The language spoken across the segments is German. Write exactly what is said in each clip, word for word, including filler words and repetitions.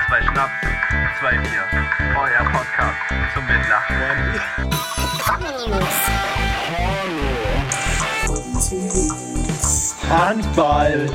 Zwei Schnaps, zwei Bier, euer Podcast zum Mitlachen. Handball.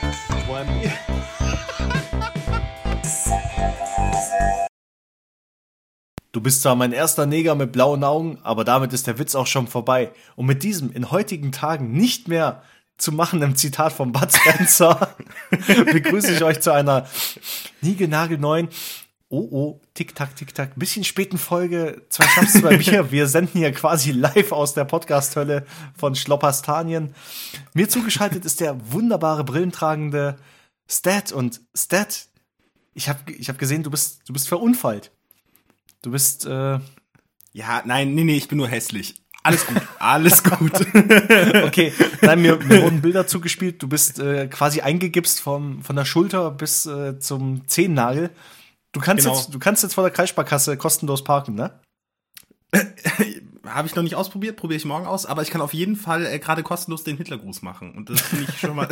Du bist zwar mein erster Neger mit blauen Augen, aber damit ist der Witz auch schon vorbei. Und mit diesem in heutigen Tagen nicht mehr zu machenden Zitat von Bud Spencer begrüße ich euch zu einer niegelnagelneuen, oh oh, tick-tack, tick-tack, bisschen späten Folge zwei Schnaps, zwei Bier. Wir senden hier quasi live aus der Podcast-Hölle von Schlopperstanien. Mir zugeschaltet ist der wunderbare, brillentragende Stat. Und Stat, ich habe ich hab gesehen, du bist, du bist verunfallt. Du bist, äh... Ja, nein, nee, nee, ich bin nur hässlich. Alles gut, alles gut. Okay, nein, mir, mir wurden Bilder zugespielt. Du bist äh, quasi eingegipst vom, von der Schulter bis äh, zum Zehennagel. Du kannst, genau. jetzt, du kannst jetzt vor der Kreissparkasse kostenlos parken, ne? Habe ich noch nicht ausprobiert, probiere ich morgen aus. Aber ich kann auf jeden Fall äh, gerade kostenlos den Hitlergruß machen. Und das finde ich schon mal...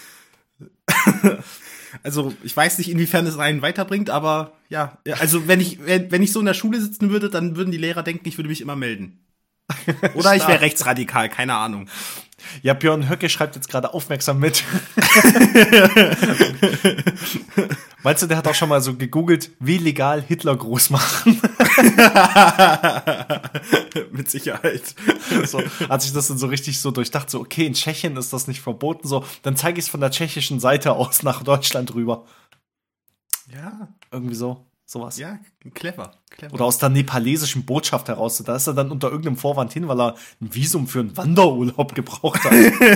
Also, ich weiß nicht, inwiefern es einen weiterbringt, aber ja, also wenn ich wenn, wenn ich so in der Schule sitzen würde, dann würden die Lehrer denken, ich würde mich immer melden. Oder ich wäre rechtsradikal, keine Ahnung. Ja, Björn Höcke schreibt jetzt gerade aufmerksam mit. Meinst du, der hat auch schon mal so gegoogelt, wie legal Hitler groß machen? Mit Sicherheit. So, hat sich das dann so richtig so durchdacht, so okay, in Tschechien ist das nicht verboten, so, dann zeige ich es von der tschechischen Seite aus nach Deutschland rüber. Ja. Irgendwie so. Sowas. Ja, clever, clever. Oder aus der nepalesischen Botschaft heraus. Da ist er dann unter irgendeinem Vorwand hin, weil er ein Visum für einen Wanderurlaub gebraucht hat.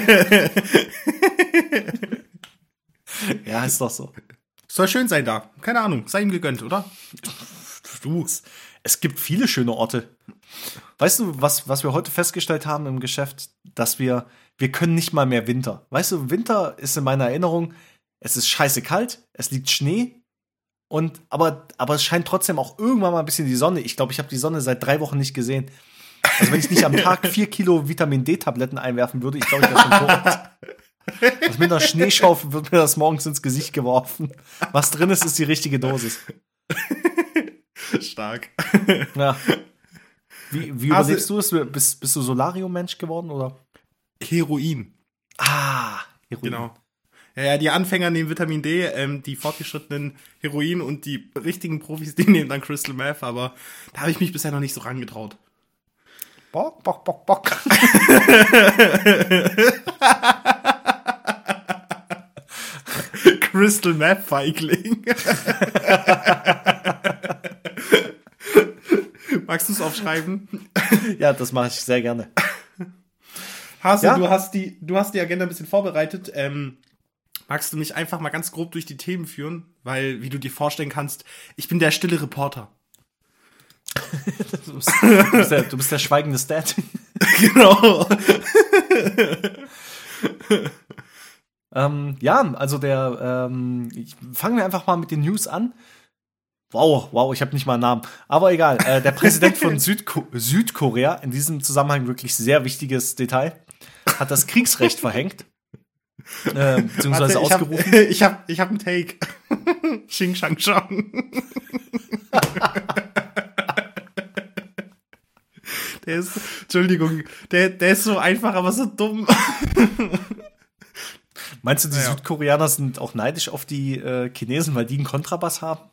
Ja, ist doch so. Soll schön sein da. Keine Ahnung, sei ihm gegönnt, oder? Du, es gibt viele schöne Orte. Weißt du, was, was wir heute festgestellt haben im Geschäft? Dass wir, wir können nicht mal mehr Winter. Weißt du, Winter ist in meiner Erinnerung, es ist scheiße kalt, es liegt Schnee. Und aber, aber es scheint trotzdem auch irgendwann mal ein bisschen die Sonne. Ich glaube, ich habe die Sonne seit drei Wochen nicht gesehen. Also wenn ich nicht am Tag vier Kilo Vitamin-D-Tabletten einwerfen würde, ich glaube, ich wäre schon tot. Also mit einer Schneeschaufel wird mir das morgens ins Gesicht geworfen. Was drin ist, ist die richtige Dosis. Stark. Ja. Wie, wie also, überlebst du es? Bist, bist du Solarium-Mensch geworden, oder? Heroin. Ah, Heroin. Genau. Ja, ja, die Anfänger nehmen Vitamin D, ähm, die fortgeschrittenen Heroin und die richtigen Profis, die nehmen dann Crystal Meth, aber da habe ich mich bisher noch nicht so rangetraut. Bock, bock, bock, bock. Crystal Meth Feigling. Magst du es aufschreiben? Ja, das mache ich sehr gerne. Hase, ja? du hast die, du hast die Agenda ein bisschen vorbereitet. Ähm, magst du mich einfach mal ganz grob durch die Themen führen? Weil, wie du dir vorstellen kannst, ich bin der stille Reporter. du, bist, du, bist der, du bist der schweigende Stat. Genau. ähm, ja, also der, ähm, ich, fangen wir einfach mal mit den News an. Wow, wow, ich habe nicht mal einen Namen. Aber egal, äh, der Präsident von Südko- Südkorea, in diesem Zusammenhang wirklich sehr wichtiges Detail, hat das Kriegsrecht verhängt. Äh, beziehungsweise Warte, ich ausgerufen. Hab, ich habe ich hab einen Take. Xing Shang Shang. Der ist, Entschuldigung, der, der ist so einfach, aber so dumm. Meinst du, die naja. Südkoreaner sind auch neidisch auf die äh, Chinesen, weil die einen Kontrabass haben?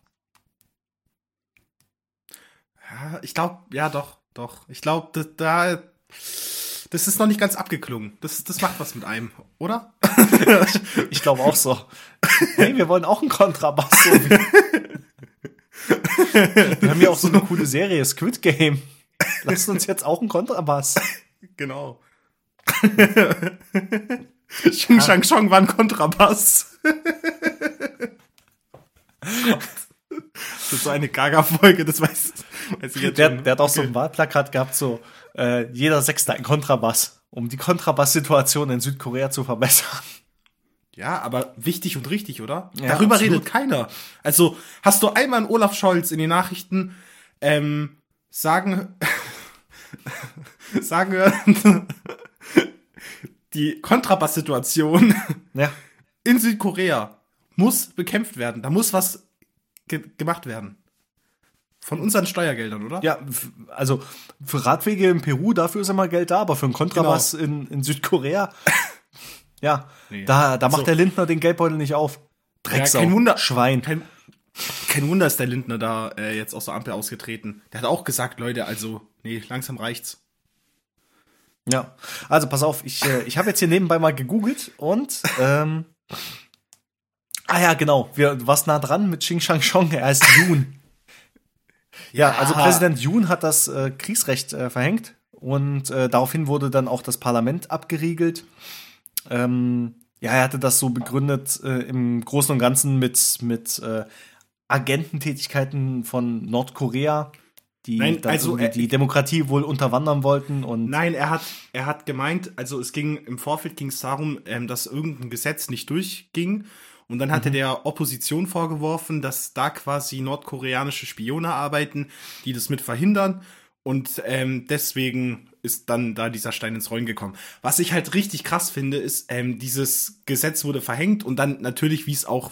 Ja, ich glaube, ja doch, doch. Ich glaube, da, da, das ist noch nicht ganz abgeklungen. Das, das macht was mit einem, oder? Ich glaube auch so. Hey, wir wollen auch einen Kontrabass. So. Wir haben ja auch so eine coole Serie, Squid Game. Lasst uns jetzt auch einen Kontrabass. Genau. Xing Shang Shang war ein Kontrabass. Das ist so eine Gaga-Folge, das weiß, weiß ich jetzt der, schon. Der hat auch so Okay. ein Wahlplakat gehabt, so äh, jeder Sechste ein Kontrabass, um die Kontrabass-Situation in Südkorea zu verbessern. Ja, aber wichtig und richtig, oder? Ja, Darüber absolut. redet keiner. Also, hast du einmal einen Olaf Scholz in den Nachrichten ähm, sagen, sagen hören, die Kontrabass-Situation Ja. in Südkorea muss bekämpft werden. Da muss was ge- gemacht werden. Von unseren Steuergeldern, oder? Ja, f- also für Radwege in Peru, dafür ist immer Geld da, aber für einen Kontrabass Genau. in, in Südkorea, ja, Nee. da, da macht So. der Lindner den Geldbeutel nicht auf. Drecksau, kein Wunder. Schwein. Kein, kein Wunder ist der Lindner da äh, jetzt aus der Ampel ausgetreten. Der hat auch gesagt, Leute, also, nee, langsam reicht's. Ja, also pass auf, ich, äh, ich habe jetzt hier nebenbei mal gegoogelt und ähm, ah ja, genau, wir, du warst nah dran mit Xing Shang Chong, er heißt Yoon. Ja, also Präsident Yoon hat das äh, Kriegsrecht äh, verhängt und äh, daraufhin wurde dann auch das Parlament abgeriegelt. Ähm, ja, er hatte das so begründet äh, im Großen und Ganzen mit, mit äh, Agententätigkeiten von Nordkorea, die Nein, dann also, irgendwie äh, die Demokratie wohl unterwandern wollten und Nein, er hat, er hat gemeint, also es ging, im Vorfeld ging es darum, ähm, dass irgendein Gesetz nicht durchging. Und dann hatte der Opposition vorgeworfen, dass da quasi nordkoreanische Spione arbeiten, die das mit verhindern. Und ähm, deswegen ist dann da dieser Stein ins Rollen gekommen. Was ich halt richtig krass finde, ist, ähm, dieses Gesetz wurde verhängt und dann natürlich, wie es auch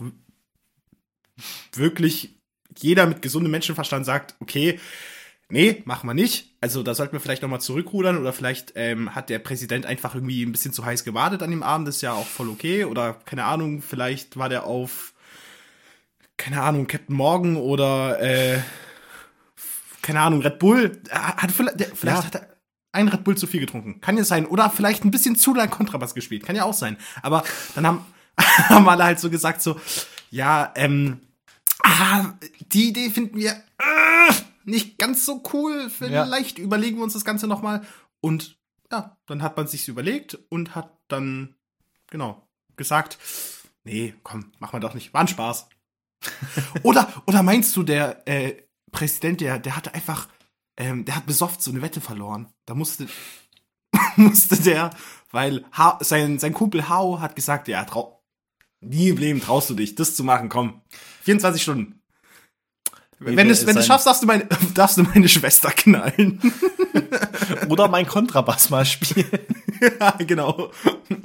wirklich jeder mit gesundem Menschenverstand sagt, okay, nee, machen wir nicht. Also da sollten wir vielleicht nochmal zurückrudern oder vielleicht ähm, hat der Präsident einfach irgendwie ein bisschen zu heiß gewartet an dem Abend, das ist ja auch voll okay. Oder keine Ahnung, vielleicht war der auf, keine Ahnung, Captain Morgan oder äh, keine Ahnung, Red Bull. Er Hat, vielleicht der, vielleicht Ja. hat er ein Red Bull zu viel getrunken. Kann ja sein. Oder vielleicht ein bisschen zu lang Kontrabass gespielt. Kann ja auch sein. Aber dann haben, haben alle halt so gesagt so, ja, ähm, ah, die Idee finden wir äh, nicht ganz so cool. Vielleicht überlegen wir uns das Ganze nochmal. Und ja, dann hat man sich's überlegt und hat dann, genau, gesagt, nee, komm, machen wir doch nicht. War ein Spaß. oder, oder meinst du, der äh, Präsident, der, der hatte einfach, ähm, der hat besoffen so eine Wette verloren. Da musste, musste der, weil ha sein, sein Kumpel Hao hat gesagt, ja, trau nie im Leben traust du dich, das zu machen, komm. vierundzwanzig Stunden. Nee, wenn der du ist wenn du ein- schaffst, darfst du, meine, darfst du meine Schwester knallen. oder mein Kontrabass mal spielen. ja, genau.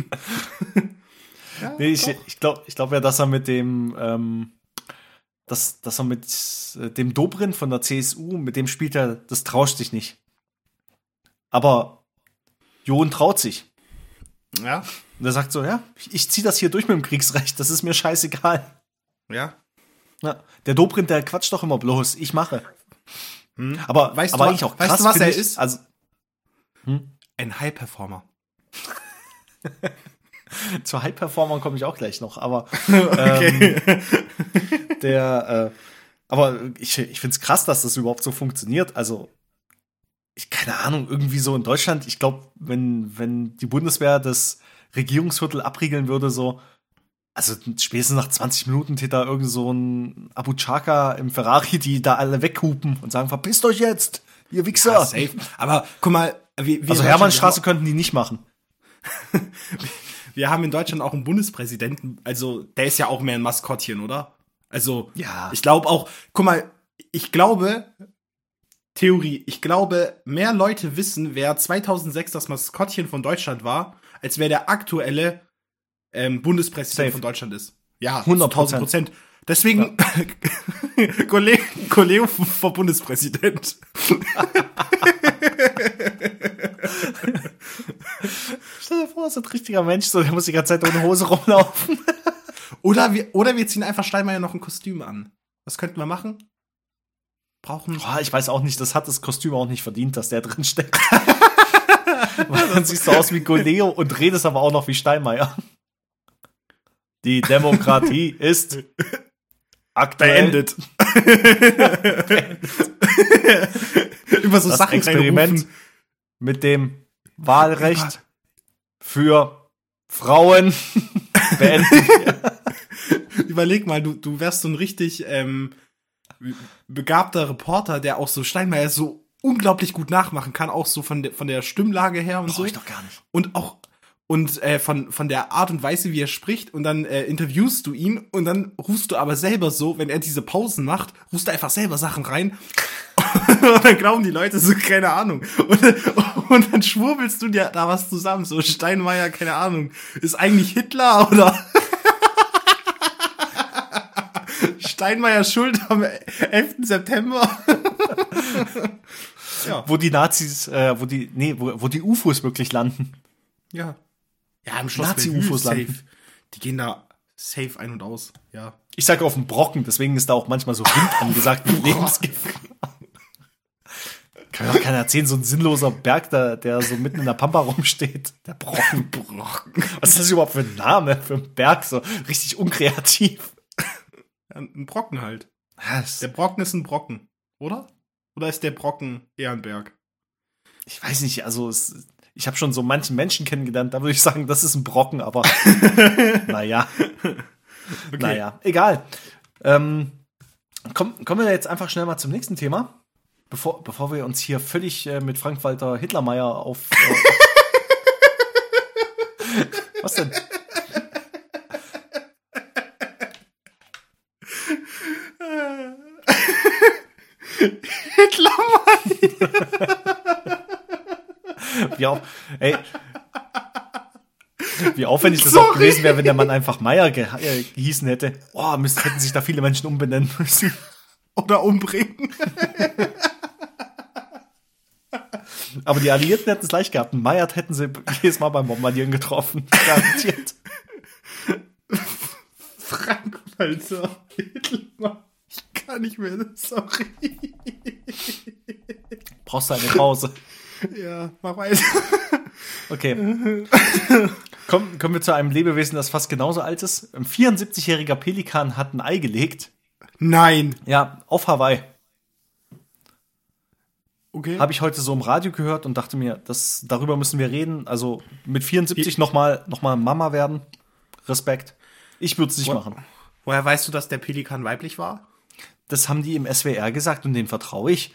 ja, Nee, ich, doch. ich glaube ich glaub ja, dass er mit dem, ähm, dass, dass er mit äh, dem Dobrindt von der C S U, mit dem spielt er, das traust dich nicht. Aber Jon traut sich. ja, Und er sagt so, ja, ich, ich zieh das hier durch mit dem Kriegsrecht, das ist mir scheißegal. ja. Ja, der Dobrindt, der quatscht doch immer bloß, ich mache. Hm. Aber, Weißt aber du, eigentlich auch weißt krass, du, was finde er ich, ist? Also, Ein High-Performer. zu High-Performern komme ich auch gleich noch, aber Okay. ähm, der, äh, aber ich, ich finde es krass, dass das überhaupt so funktioniert. Also, ich, keine Ahnung, irgendwie so in Deutschland, ich glaube, wenn, wenn die Bundeswehr das Regierungsviertel abriegeln würde, so, also spätestens nach zwanzig Minuten täte da irgend so ein Abu Chaka im Ferrari, die da alle weghupen und sagen, verpisst euch jetzt, ihr Wichser. Ja, safe. Aber guck mal, wir, wir Also in Hermannstraße Deutschland, könnten die nicht machen. wir haben in Deutschland auch einen Bundespräsidenten, also der ist ja auch mehr ein Maskottchen, oder? Also, Ja. ich glaube auch, guck mal, ich glaube, Theorie, ich glaube, mehr Leute wissen, wer zweitausendsechs das Maskottchen von Deutschland war, als wer der aktuelle ähm, Bundespräsident Safe. von Deutschland ist. Ja, hundert tausend Prozent. Deswegen, Kollege, Kollege vor Bundespräsident. Stell dir vor, so ein richtiger Mensch, so, der muss die ganze Zeit ohne Hose rumlaufen. Oder wir, oder wir ziehen einfach Steinmeier noch ein Kostüm an. Was könnten wir machen? Brauchen. Boah, ich weiß auch nicht, das hat das Kostüm auch nicht verdient, dass der drin steckt. Weil dann siehst du aus wie Goleo und redest aber auch noch wie Steinmeier. Die Demokratie ist aktuell Beendet. Über so das Sachen Experiment reinrufen. mit dem Wahlrecht für Frauen beenden. Überleg mal, du, du wärst so ein richtig ähm, begabter Reporter, der auch so Steinmeier so unglaublich gut nachmachen kann, auch so von der, von der Stimmlage her und Brauch so. ich doch gar nicht. Und auch und äh, von, von der Art und Weise, wie er spricht, und dann äh, interviewst du ihn und dann rufst du aber selber so, wenn er diese Pausen macht, rufst du einfach selber Sachen rein und dann glauben die Leute so, keine Ahnung. Und, und dann schwurbelst du dir da was zusammen, so Steinmeier, keine Ahnung, ist eigentlich Hitler oder Steinmeier schuld am elften September. Ja. Wo die Nazis, äh, wo die, nee, wo, wo die U F Os wirklich landen. Ja. Ja, im Schloss Nazi-U F Bellevue Os safe. landen. Die gehen da safe ein und aus. Ja. Ich sage auf dem Brocken, deswegen ist da auch manchmal so Wind angesagt mit Lebensgefahr. Kann mir doch keiner erzählen, so ein sinnloser Berg, da, der so mitten in der Pampa rumsteht. Der Brocken. Brocken. Was ist das überhaupt für ein Name für einen Berg? So richtig unkreativ. Ja, ein Brocken halt. Was? Der Brocken ist ein Brocken, oder? Oder ist der Brocken eher ein Berg? Ich weiß nicht, also es, ich habe schon so manchen Menschen kennengelernt, da würde ich sagen, das ist ein Brocken, aber naja. Okay. Naja, egal. Ähm, komm, kommen wir jetzt einfach schnell mal zum nächsten Thema. Bevor, bevor wir uns hier völlig äh, mit Frank-Walter Hitlermeier auf... Äh, was denn? Hitlermeier! Wie, auf, ey, wie aufwendig das auch gewesen wäre, wenn der Mann einfach Meier ge äh, gehießen hätte. Oh, Mist, hätten sich da viele Menschen umbenennen müssen. Oder umbringen. Aber die Alliierten hätten es leicht gehabt. Einen Meier hätten sie jedes Mal beim Bombardieren getroffen. Garantiert. Frank-Walter Hitler. Ich kann nicht mehr, sorry. Brauchst du eine Pause? Ja, mach weiter. Okay. Komm, kommen wir zu einem Lebewesen, das fast genauso alt ist. Ein vierundsiebzigjähriger Pelikan hat ein Ei gelegt. Nein. Ja, auf Hawaii. Okay. Habe ich heute so im Radio gehört und dachte mir, das, darüber müssen wir reden. Also mit vierundsiebzig nochmal noch mal Mama werden. Respekt. Ich würde es nicht Wo- machen. Woher weißt du, dass der Pelikan weiblich war? Das haben die im S W R gesagt und denen vertraue ich.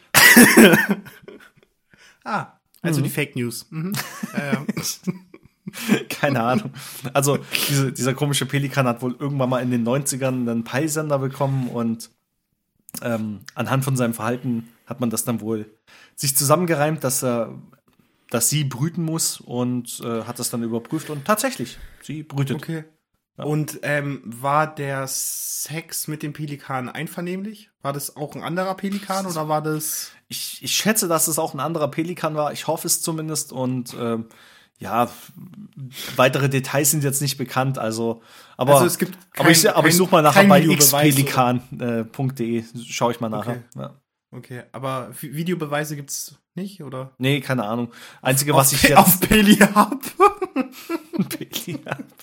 Ah, also Mhm. die Fake News. Mhm. Ja, ja. Keine Ahnung. Also diese, dieser komische Pelikan hat wohl irgendwann mal in den neunzigern einen Peilsender bekommen und ähm, anhand von seinem Verhalten hat man das dann wohl sich zusammengereimt, dass er, dass sie brüten muss und äh, hat das dann überprüft und tatsächlich, sie brütet. Okay. Und ähm, war der Sex mit dem Pelikan einvernehmlich? War das auch ein anderer Pelikan oder war das... Ich, ich schätze, dass es auch ein anderer Pelikan war. Ich hoffe es zumindest. Und ähm, ja, weitere Details sind jetzt nicht bekannt. Also, aber, Also es gibt aber ich, kein- aber ich kein- suche mal nachher kein bei Videobeweis, xpelikan punkt de. Schaue ich mal nachher. Okay. Ja. Okay, aber Vi- Videobeweise gibt's nicht, oder? Nee, keine Ahnung. Einzige, was ich Pe- jetzt. Auf Peli-Hub. Pelikan.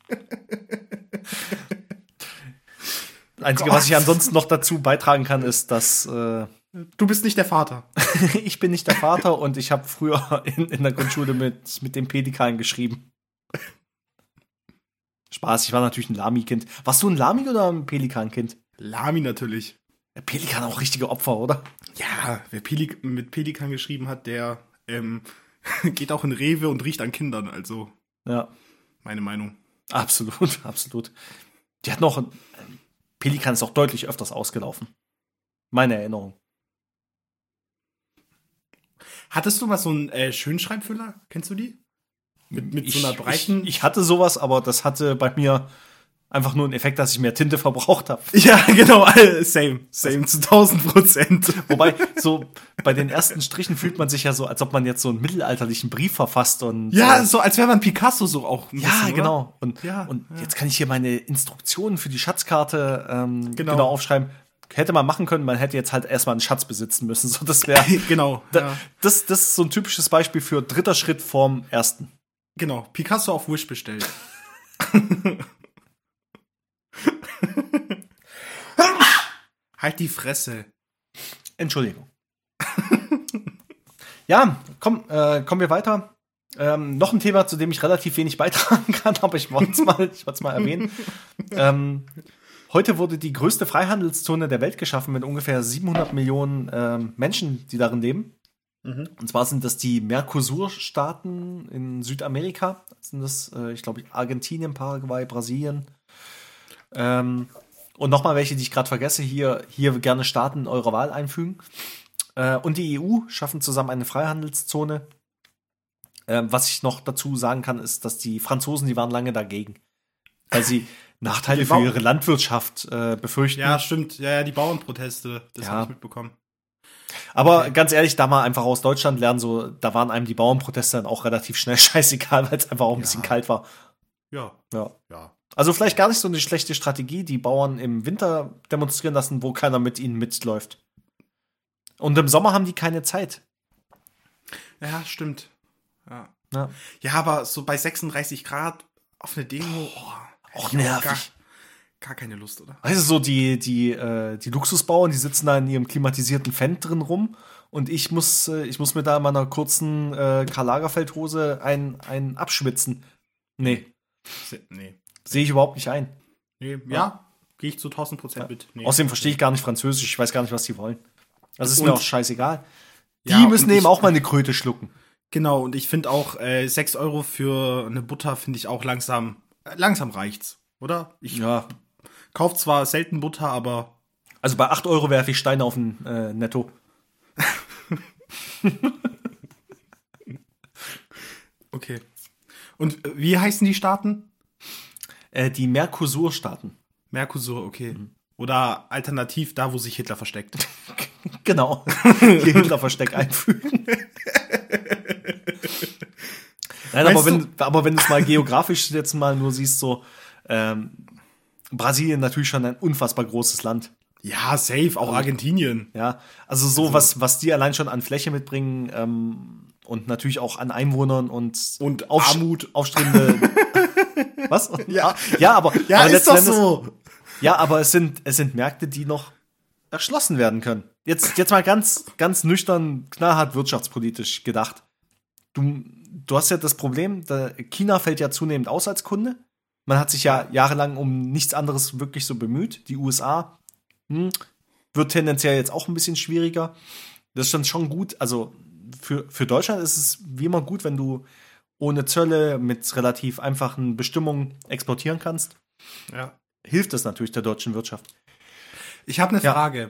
Einzige, was ich ansonsten noch dazu beitragen kann, ist, dass äh, Du bist nicht der Vater. ich bin nicht der Vater und ich habe früher in, in der Grundschule mit, mit dem Pelikan geschrieben. Spaß, ich war natürlich ein Lami-Kind. Warst du ein Lami oder ein Pelikan-Kind? Lami natürlich. Der Pelikan auch richtige Opfer, oder? Ja, wer Pelik mit Pelikan geschrieben hat, der ähm, geht auch in Rewe und riecht an Kindern, also Ja, meine Meinung. absolut, absolut. Die hat noch, Pelikan ist auch deutlich öfters ausgelaufen. Meine Erinnerung. Hattest du mal so einen äh, Schönschreibfüller? Kennst du die? Mit, mit so einer Ich- breiten... Ich, ich hatte sowas, aber das hatte bei mir einfach nur einen Effekt, dass ich mehr Tinte verbraucht habe. Ja, genau, äh, same, same, zu tausend Prozent. Wobei, so bei den ersten Strichen fühlt man sich ja so, als ob man jetzt so einen mittelalterlichen Brief verfasst und Ja, äh, so als wäre man Picasso so auch ein ja, bisschen, oder? genau. Und, Ja, und ja. jetzt kann ich hier meine Instruktionen für die Schatzkarte ähm, Genau. genau. aufschreiben. Hätte man machen können, man hätte jetzt halt erstmal einen Schatz besitzen müssen. So, das wäre Genau, da, ja. das, das ist so ein typisches Beispiel für dritter Schritt vorm ersten. Genau, Picasso auf Wish bestellt. Halt die Fresse. Entschuldigung. Ja, komm, äh, kommen wir weiter. Ähm, noch ein Thema, zu dem ich relativ wenig beitragen kann, aber ich wollte es mal, ich wollte es mal erwähnen. Ähm, heute wurde die größte Freihandelszone der Welt geschaffen mit ungefähr siebenhundert Millionen ähm, Menschen, die darin leben. Und zwar sind das die Mercosur-Staaten in Südamerika. Das sind das, äh, ich glaube, Argentinien, Paraguay, Brasilien. Ähm, und nochmal welche, die ich gerade vergesse, hier, hier gerne Staaten eurer Wahl einfügen. Äh, und die E U schaffen zusammen eine Freihandelszone. Ähm, was ich noch dazu sagen kann, ist, dass die Franzosen, die waren lange dagegen. Weil sie, Nachteile Die für Bau- ihre Landwirtschaft äh, befürchten. Ja, stimmt. Ja, ja, die Bauernproteste, das Ja. habe ich mitbekommen. Aber okay. ganz ehrlich, da mal einfach aus Deutschland lernen, so, da waren einem die Bauernproteste dann auch relativ schnell scheißegal, weil es einfach auch ein Ja. bisschen kalt war. Ja, Ja. ja. Also vielleicht gar nicht so eine schlechte Strategie, die Bauern im Winter demonstrieren lassen, wo keiner mit ihnen mitläuft. Und im Sommer haben die keine Zeit. Ja, stimmt. Ja. Ja. Ja, aber so bei sechsunddreißig Grad auf eine Demo, oh, Auch hätte ich nervig. Gar, gar keine Lust, oder? Weißt du, so die, die, äh, die Luxusbauern, die sitzen da in ihrem klimatisierten Fendt drin rum und ich muss, äh, ich muss mir da in meiner kurzen äh, Karl Lagerfeld-Hose ein, ein abschwitzen. Nee, Se- Nee. sehe ich überhaupt nicht ein. Nee, ja, gehe ich zu tausend Prozent mit. Nee. Außerdem verstehe ich gar nicht Französisch, ich weiß gar nicht, was die wollen. Das ist Und- mir auch scheißegal. Die Ja, müssen und eben ich- auch mal eine Kröte schlucken. Genau, und ich finde auch, äh, sechs Euro für eine Butter finde ich auch langsam, äh, langsam reicht's, oder? Ich Ja. kaufe zwar selten Butter, aber Also bei acht Euro werfe ich Steine auf den äh, Netto. okay. Und äh, wie heißen die Staaten? Äh, die Mercosur-Staaten. Mercosur, okay. Oder alternativ da, wo sich Hitler versteckt. Genau. Hier Hitler-Versteck einfügen. Nein, aber Weißt wenn, aber wenn du es mal geografisch jetzt mal nur siehst, so ähm, Brasilien natürlich schon ein unfassbar großes Land. Ja, safe, auch Argentinien. Ja, also so was, was die allein schon an Fläche mitbringen ähm, und natürlich auch an Einwohnern und Und Aufsch- Armut. aufstrebende. Was? Ja. ja, aber Ja, aber ist letzten doch Endes- so. Ja, aber es sind es sind Märkte, die noch erschlossen werden können. Jetzt jetzt mal ganz ganz nüchtern, knallhart wirtschaftspolitisch gedacht. Du du hast ja das Problem, da China fällt ja zunehmend aus als Kunde. Man hat sich ja jahrelang um nichts anderes wirklich so bemüht. Die U S A hm, wird tendenziell jetzt auch ein bisschen schwieriger. Das ist dann schon gut. Also für, für Deutschland ist es wie immer gut, wenn du ohne Zölle mit relativ einfachen Bestimmungen exportieren kannst. Ja. Hilft das natürlich der deutschen Wirtschaft. Ich habe eine Ja. Frage.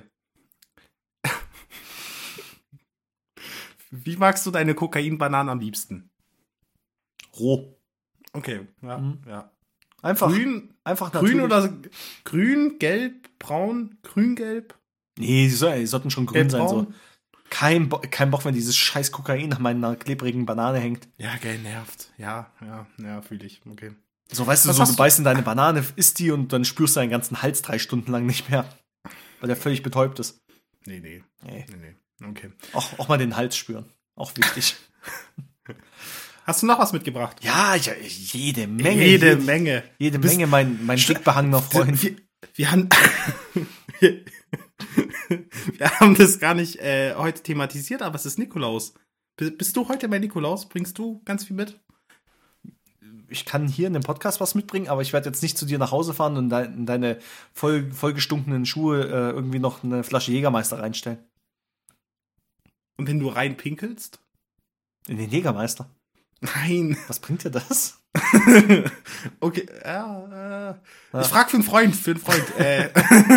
Wie magst du deine Kokainbananen am liebsten? Roh. Okay, ja, Mhm. ja. Einfach, Grün, einfach grün natürlich. oder grün, gelb, braun, grün-gelb, Nee, die, soll, die sollten schon grün sein. So. gelb-braun? Kein, Bo kein Bock, wenn dieses scheiß Kokain an meiner klebrigen Banane hängt. Ja, geil, nervt. Ja, ja, ja, fühle ich. Okay. So, weißt du, Was so, hast du du- beißt in deine Banane, isst die und dann spürst du deinen ganzen Hals drei Stunden lang nicht mehr. Weil der völlig betäubt ist. Nee, nee, Nee. nee, nee. Okay. Auch, auch mal den Hals spüren. Auch wichtig. Hast du noch was mitgebracht? Ja, ich, jede Menge. Jede jede, Menge. jede Bist- Menge, mein, mein dick behangener Freund. Wir, wir haben wir, wir haben das gar nicht äh, heute thematisiert, aber es ist Nikolaus. B- Bist du heute bei Nikolaus? Bringst du ganz viel mit? Ich kann hier in dem Podcast was mitbringen, aber ich werde jetzt nicht zu dir nach Hause fahren und de in deine voll, vollgestunkenen Schuhe äh, irgendwie noch eine Flasche Jägermeister reinstellen. Und wenn du reinpinkelst? In den Jägermeister. Nein. Was bringt dir das? Okay, ja, äh, Ja. ich frag für einen Freund, für einen Freund. äh.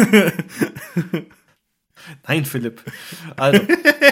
Nein, Philipp. Also,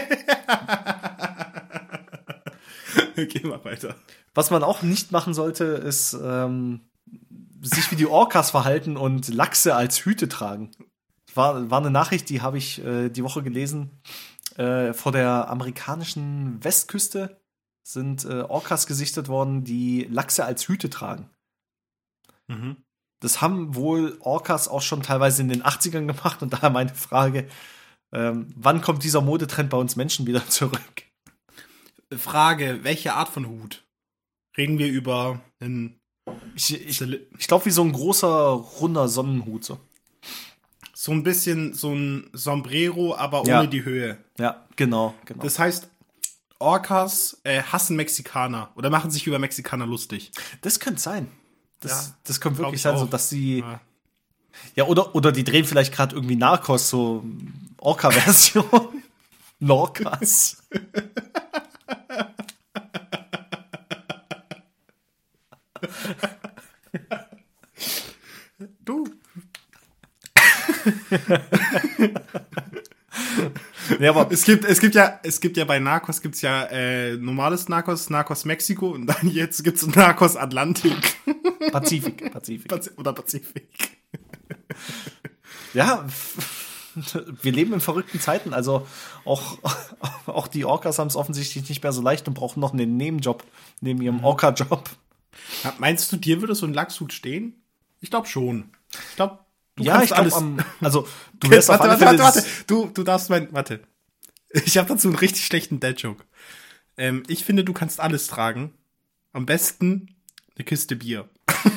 Okay, mach weiter. was man auch nicht machen sollte, ist ähm, sich wie die Orcas verhalten und Lachse als Hüte tragen. War, war eine Nachricht, die habe ich äh, die Woche gelesen. Äh, vor der amerikanischen Westküste sind äh, Orcas gesichtet worden, die Lachse als Hüte tragen. Mhm. Das haben wohl Orcas auch schon teilweise in den achtzigern gemacht und daher meine Frage, ähm, wann kommt dieser Modetrend bei uns Menschen wieder zurück? Frage, welche Art von Hut? Reden wir über einen Ich, ich, ich glaube, wie so ein großer, runder Sonnenhut. So. so ein bisschen so ein Sombrero, aber ohne Ja. die Höhe. Ja, genau, genau. Das heißt, Orcas äh, hassen Mexikaner oder machen sich über Mexikaner lustig. Das könnte sein. Das, Ja, das könnte glaub wirklich ich sein, so auch. dass sie. Ja. Ja, oder, oder die drehen vielleicht gerade irgendwie Narcos, so Orca-Version. Norcas. Du. Ja, aber Es gibt, es gibt ja, es gibt ja bei Narcos gibt's ja äh, normales Narcos, Narcos Mexiko und dann jetzt gibt's Narcos Atlantik. Pazifik, Pazifik. Pazi- Oder Pazifik. Ja, wir leben in verrückten Zeiten. Also auch, auch die Orcas haben es offensichtlich nicht mehr so leicht und brauchen noch einen Nebenjob neben ihrem Orca-Job. Ja, meinst du, dir würde so ein Lachshut stehen? Ich glaube schon. Ich glaube, du Ja, kannst ich alles. glaube, also du wirst auf warte, alle warte, Fälle. warte, warte. Du, du darfst mein, warte. Ich habe dazu einen richtig schlechten Dad-Joke. Ähm, ich finde, du kannst alles tragen. Am besten eine Kiste Bier.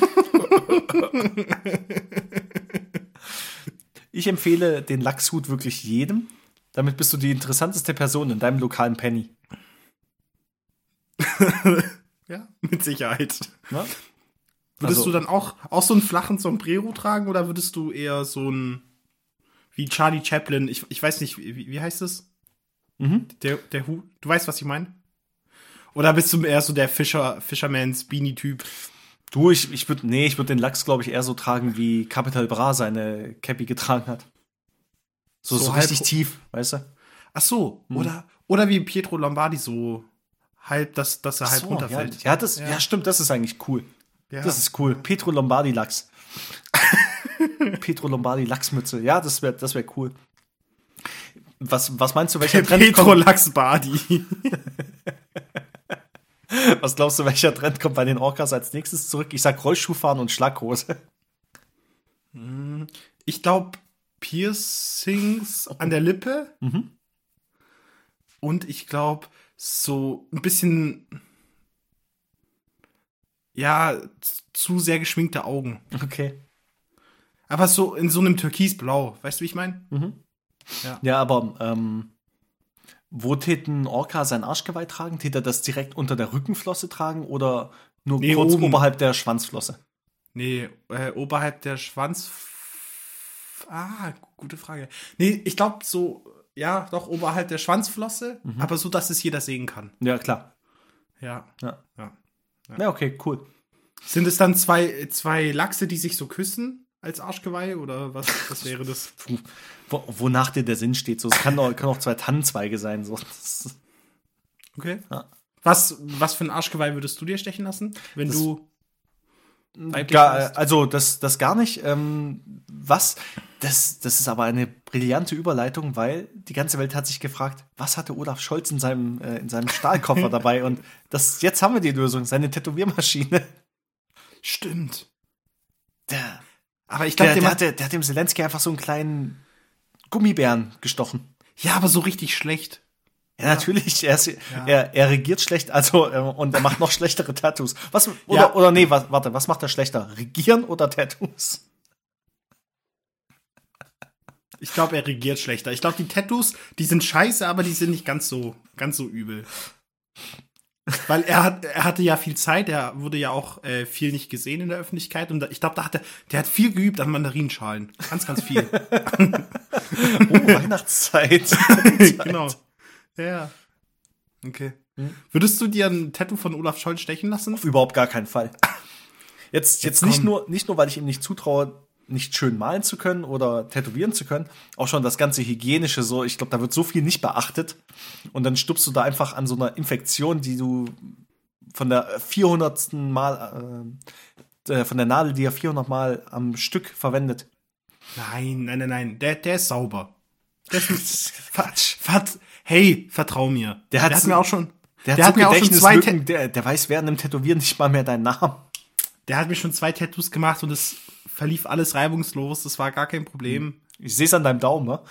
Ich empfehle den Lachshut wirklich jedem. Damit bist du die interessanteste Person in deinem lokalen Penny. Ja, mit Sicherheit. Ne? Würdest Also- du dann auch, auch so einen flachen Sombrero tragen oder würdest du eher so ein wie Charlie Chaplin, ich, ich weiß nicht, wie, wie heißt es? Mhm. Der, der Hut, du weißt, was ich meine? Oder bist du eher so der Fischer, Fisherman's Beanie-Typ? Du, ich, ich würde, nee, ich würde den Lachs, glaube ich, eher so tragen, wie Capital Bra seine Cappy getragen hat. So, So so, halb- richtig tief, weißt du? Ach so, oder, oder wie Pietro Lombardi so halb, dass, dass er halb So, runterfällt. Ja, ja, das, ja. stimmt, das ist eigentlich cool. Ja. Das ist cool. Pietro Lombardi Lachs. Pietro Lombardi Lachsmütze. Ja, das wäre das wär cool. Was, was meinst du, welcher Trend Pietro kommt? Lachs-Bardi. Was glaubst du, welcher Trend kommt bei den Orcas als nächstes zurück? Ich sag Rollschuhfahren und Schlaghose. Ich glaube, Piercings an der Lippe. Mhm. Und ich glaube, so ein bisschen, ja, z- zu sehr geschminkte Augen. Okay. Aber so in so einem Türkisblau. Weißt du, wie ich meine? Ja, aber ähm, wo tät ein Orca sein Arschgeweih tragen? Tät er das direkt unter der Rückenflosse tragen oder nur Nee, kurz oben. oberhalb der Schwanzflosse? Nee, äh, oberhalb der Schwanz. Ah, gu- gute Frage. Nee, ich glaube so, ja, doch oberhalb der Schwanzflosse, aber so, dass es jeder sehen kann. Ja, klar. Ja. Ja, ja. ja okay, cool. Sind es dann zwei, zwei Lachse, die sich so küssen als Arschgeweih oder was, was wäre das? Puh. Wo, wonach dir der Sinn steht. So, es kann auch, kann auch zwei Tannenzweige sein. So. Das, Okay. Ja. Was, was für ein Arschgeweih würdest du dir stechen lassen, wenn Das- du weiblich gar, wärst? also das, das gar nicht. Ähm, was? Das, das ist aber eine brillante Überleitung, weil die ganze Welt hat sich gefragt, was hatte Olaf Scholz in seinem, äh, in seinem Stahlkoffer dabei? Und das, jetzt haben wir die Lösung, seine Tätowiermaschine. Stimmt. Der, Aber ich der, glaube, der, hat, der, der hat dem Zelensky einfach so einen kleinen Gummibären gestochen. ja, aber so richtig schlecht. Ja, natürlich. Er, ist, er, er regiert schlecht, also äh, und er macht noch schlechtere Tattoos. Was oder Ja. oder nee, was, warte, was macht er schlechter? Regieren oder Tattoos? Ich glaube, er regiert schlechter. Ich glaube, die Tattoos, die sind scheiße, aber die sind nicht ganz so, ganz so übel. Weil er hat, er hatte ja viel Zeit, er wurde ja auch äh, viel nicht gesehen in der Öffentlichkeit und da, ich glaube, da hat er, der hat viel geübt an Mandarinschalen. Ganz, ganz viel. Oh, Weihnachtszeit. Genau. Ja. Okay. Würdest du dir ein Tattoo von Olaf Scholz stechen lassen? Auf überhaupt gar keinen Fall. Jetzt, jetzt, Jetzt nicht komm. nur, nicht nur, weil ich ihm nicht zutraue, nicht schön malen zu können oder tätowieren zu können, auch schon das ganze Hygienische so, ich glaube, da wird so viel nicht beachtet und dann stupst du da einfach an so einer Infektion, die du von der vierhundertsten Mal, äh, äh, von der Nadel, die er vierhundert Mal am Stück verwendet. Nein, nein, nein, nein. Der, der ist sauber. Der ist Quatsch. Vert, hey, vertrau mir. Der hat hat so- mir auch schon, Der hat der so hat mir auch schon zwei, Gedächtnislücken, Ta- der, der weiß während dem Tätowieren nicht mal mehr deinen Namen. der hat mir schon zwei Tattoos gemacht und es verlief alles reibungslos. Das war gar kein Problem. Ich sehe es an deinem Daumen, ne?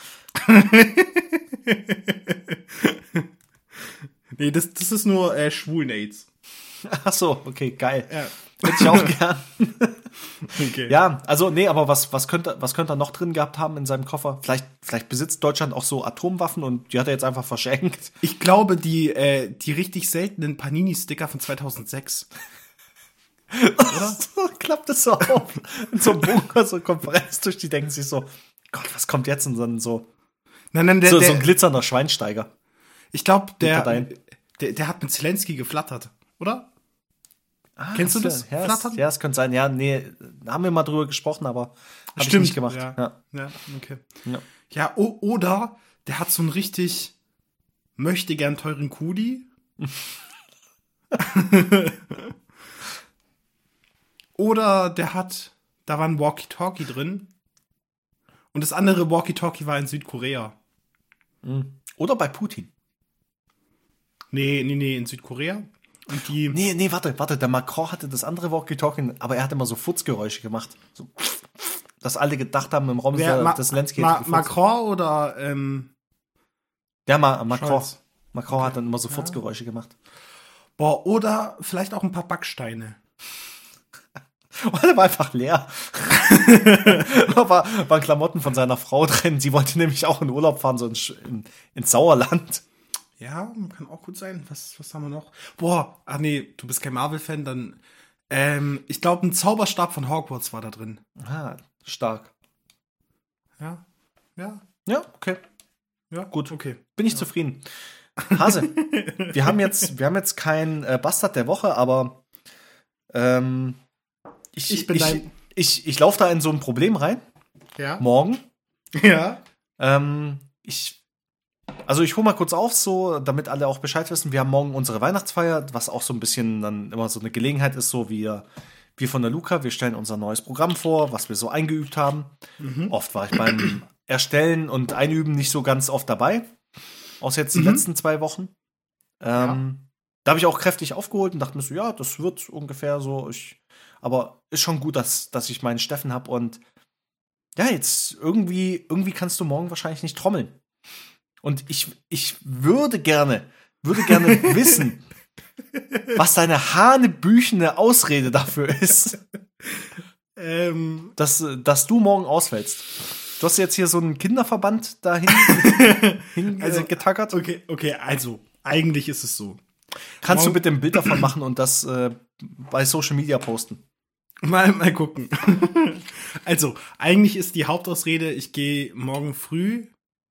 Nee, das, das ist nur äh, Schwulen-Aids. Ach so, okay, geil. Ja. Hätte ich auch gern. Okay. Ja, also nee, aber was, was könnte, was könnte er noch drin gehabt haben in seinem Koffer? Vielleicht, vielleicht besitzt Deutschland auch so Atomwaffen und die hat er jetzt einfach verschenkt. Ich glaube, die, äh, die richtig seltenen Panini-Sticker von zweitausendsechs. Oder? So klappt es so auf. In so einem Bunker, so Konferenz durch, die denken sich so, Gott, was kommt jetzt? Und dann so, Nein, nein, der, so, der, so ein glitzernder Schweinsteiger. ich glaube, der, Parteien. der, der hat mit Zelensky geflattert, oder? Kennst du das? Ja, Flattern? es, ja, es könnte sein. Ja, nee, haben wir mal drüber gesprochen, aber hab ich Stimmt, nicht gemacht. ja. Ja. Ja, okay. Ja. Ja, o- oder der hat so einen richtig möchte gern teuren Oder der hat, da war ein Walkie-Talkie drin. Und das andere Walkie-Talkie war in Südkorea. Oder bei Putin. Nee, nee, nee, in Südkorea. Und die. Nee, nee, warte, warte, der Macron hatte das andere Walkie-Talkie, aber er hat immer so Furzgeräusche gemacht. So, dass alle gedacht haben, im Raum ist Wer, der, Ma- das Lenski. Ma- Macron oder ähm, Ja, Ma Macron. Scholz. Macron Okay. hat dann immer so Furzgeräusche gemacht. Boah, oder vielleicht auch ein paar Backsteine. Und er war einfach leer. war, waren Klamotten von seiner Frau drin. Sie wollte nämlich auch in Urlaub fahren, so in, Sch- in, ins Sauerland. Ja, kann auch gut sein. Was, was haben wir noch? Boah, ach nee, du bist kein Marvel-Fan, dann. Ähm, ich glaube, ein Zauberstab von Hogwarts war da drin. Ah, stark. Ja. Ja. Ja, okay. Ja. Gut. Okay. Bin ich zufrieden. Hase, wir haben jetzt, wir haben jetzt kein äh, Bastard der Woche, aber ähm, ich, Ich bin ich, dein- ich, ich laufe da in so ein Problem rein, Ja. morgen. Ja. Ähm, ich, also ich hole mal kurz auf, so, damit alle auch Bescheid wissen. Wir haben morgen unsere Weihnachtsfeier, was auch so ein bisschen dann immer so eine Gelegenheit ist, so wie wir von der Luca, wir stellen unser neues Programm vor, was wir so eingeübt haben. Oft war ich beim Erstellen und Einüben nicht so ganz oft dabei. Außer jetzt die Mhm. letzten zwei Wochen. Ähm, Da habe ich auch kräftig aufgeholt und dachte mir so, ja, das wird ungefähr so. Ich, aber ist schon gut, dass, dass ich meinen Steffen habe und ja, jetzt irgendwie, irgendwie kannst du morgen wahrscheinlich nicht trommeln. Und ich, ich würde gerne, würde gerne wissen, was deine hanebüchene Ausrede dafür ist, Ähm, dass, dass du morgen ausfällst. Du hast jetzt hier so einen Kinderverband dahin hin, Also, äh, getackert. okay, okay, also, eigentlich ist es so. Kannst du morgen- bitte ein Bild davon machen und das äh, bei Social Media posten? Mal, mal gucken. Also, eigentlich ist die Hauptausrede, ich gehe morgen früh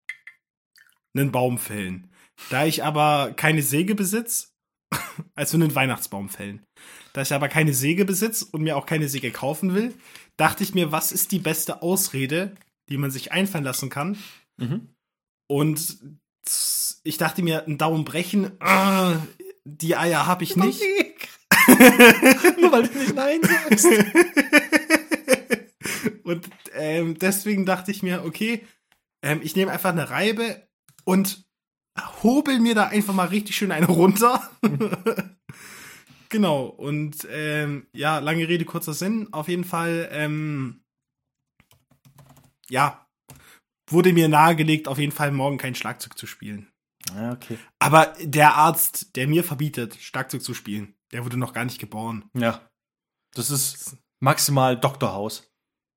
einen Baum fällen. Da ich aber keine Säge besitze, also einen Weihnachtsbaum fällen. Da ich aber keine Säge besitze und mir auch keine Säge kaufen will, dachte ich mir, was ist die beste Ausrede, die man sich einfallen lassen kann? Mhm. Und ich dachte mir, einen Daumen brechen, ah, die Eier habe ich nicht. Nur weil du nicht Nein sagst. Und ähm, deswegen dachte ich mir, okay, ähm, ich nehme einfach eine Reibe und hobel mir da einfach mal richtig schön eine runter. Genau, und ähm, ja, lange Rede, kurzer Sinn. Auf jeden Fall, ähm, ja, wurde mir nahegelegt, auf jeden Fall morgen kein Schlagzeug zu spielen. Ja, okay. Aber der Arzt, der mir verbietet, Schlagzeug zu spielen, der wurde noch gar nicht geboren. Ja. Das ist maximal Doktorhaus.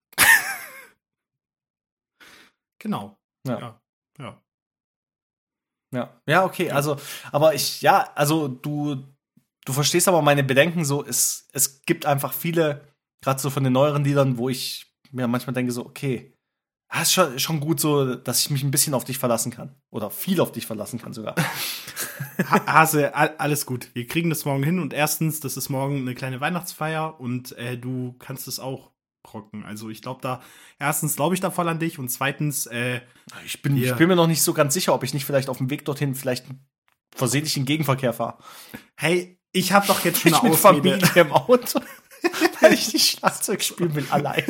Genau. Ja. Ja. Ja. Ja, ja, okay, also, aber ich, ja, also du, du verstehst aber meine Bedenken so, es, es gibt einfach viele, gerade so von den neueren Liedern, wo ich mir manchmal denke so, okay, das ist schon, schon gut so, dass ich mich ein bisschen auf dich verlassen kann. Oder viel auf dich verlassen kann sogar. Ha- Hase, all- alles gut. Wir kriegen das morgen hin und erstens, das ist morgen eine kleine Weihnachtsfeier und äh, du kannst es auch rocken. Also ich glaube da, erstens glaube ich da voll an dich und zweitens, äh, Ich bin, Ja. ich bin mir noch nicht so ganz sicher, ob ich nicht vielleicht auf dem Weg dorthin vielleicht versehentlich in Gegenverkehr fahre. hey, ich habe doch jetzt schon Ich eine mit Ausrede. Familie im Auto, weil ich nicht Schlagzeug spielen will, allein.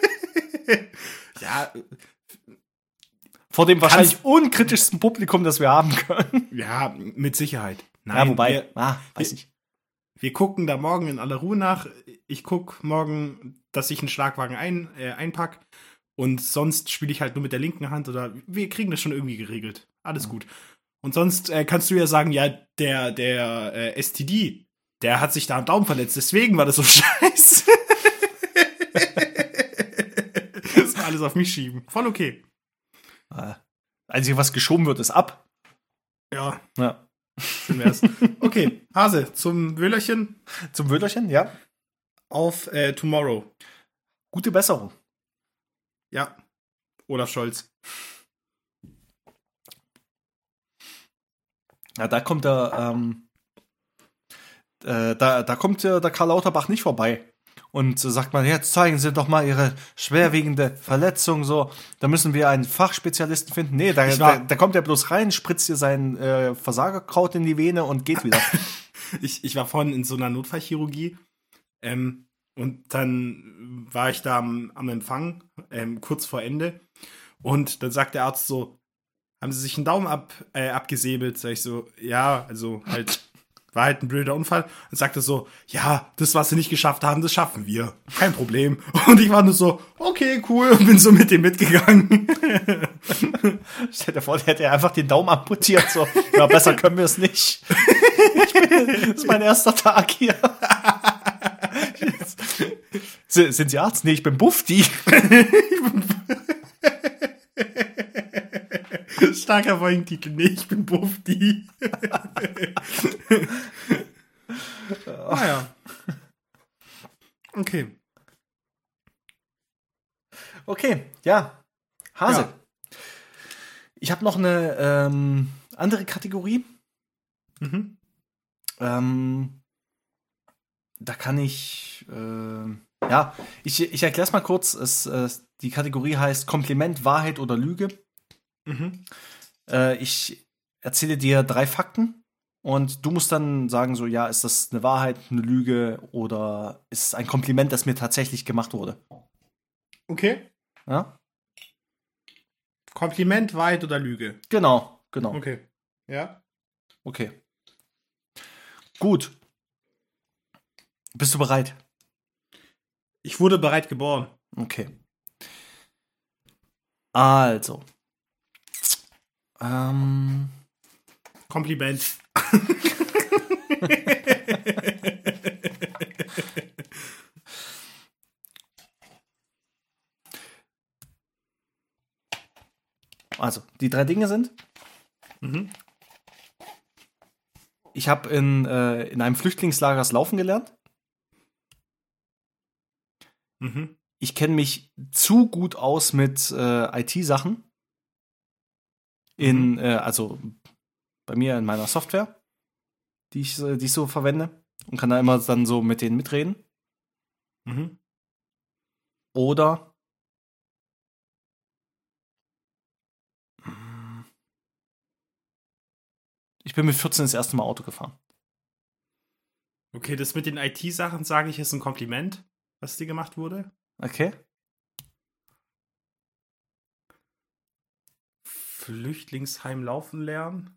Ja, Vor dem wahrscheinlich unkritischsten Publikum, das wir haben können. ja, mit Sicherheit. Nein, Ja, wobei, wir, ah, weiß wir- nicht. wir gucken da morgen in aller Ruhe nach. Ich guck morgen, dass ich einen Schlagwagen ein, äh, einpack und sonst spiele ich halt nur mit der linken Hand oder wir kriegen das schon irgendwie geregelt. Alles gut. Und sonst äh, kannst du ja sagen, ja, der, der äh, S T D, der hat sich da am Daumen verletzt, deswegen war das so scheiße. Das alles auf mich schieben. Voll okay. Ah, Einzige, was geschoben wird, ist ab. Ja, Ja. schön wär's. Okay, Hase, zum Wöhlerchen Zum Wöhlerchen, ja. auf äh, Tomorrow. Gute Besserung. Ja, Olaf Scholz. Ja, da kommt der, ähm, äh, da, da kommt der, der Karl Lauterbach nicht vorbei. Und so sagt man, jetzt zeigen Sie doch mal Ihre schwerwiegende Verletzung, so. Da müssen wir einen Fachspezialisten finden. Nee, da, Ich war- da, da kommt er bloß rein, spritzt dir sein äh, Versagerkraut in die Vene und geht wieder. Ich, ich war vorhin in so einer Notfallchirurgie. Ähm, Und dann war ich da am, am Empfang, ähm, kurz vor Ende. Und dann sagt der Arzt so, haben Sie sich einen Daumen ab, äh, abgesäbelt? Sag ich so, ja, also halt, war halt ein blöder Unfall. Und sagte so, ja, das, was Sie nicht geschafft haben, das schaffen wir. Kein Problem. Und ich war nur so, okay, cool, und bin so mit dem mitgegangen. Stell dir vor, der hätte einfach den Daumen amputiert. So, ja, besser können wir es nicht. Ich bin, das ist mein erster Tag hier. S- Sind Sie Arzt? Nee, ich bin Bufti. Starker Folgentitel. Nee, ich bin Bufti. Naja. Okay. Okay, ja. Hase. Ja. Ich habe noch eine ähm, andere Kategorie. Mhm. Ähm, da kann ich, äh, ja, ich, ich erkläre es mal kurz. Es, äh, die Kategorie heißt Kompliment, Wahrheit oder Lüge. Mhm. Äh, ich erzähle dir drei Fakten und du musst dann sagen, so, ja, ist das eine Wahrheit, eine Lüge oder ist es ein Kompliment, das mir tatsächlich gemacht wurde? Okay. Ja? Kompliment, Wahrheit oder Lüge? Genau, genau. Okay. Ja? Okay. Gut. Bist du bereit? Ich wurde bereit geboren. Okay. Also. Ähm. Kompliment. Also, die drei Dinge sind: Mhm. Ich habe in, äh, in einem Flüchtlingslager das Laufen gelernt. Mhm. Ich kenne mich zu gut aus mit äh, I T-Sachen. In, Mhm. äh, also bei mir in meiner Software, die ich, äh, die ich so verwende. Und kann da immer dann so mit denen mitreden. Mhm. Oder ich bin mit vierzehn das erste Mal Auto gefahren. Okay, das mit den I T-Sachen, sage ich, ist ein Kompliment, was dir gemacht wurde. Okay? Flüchtlingsheim laufen lernen.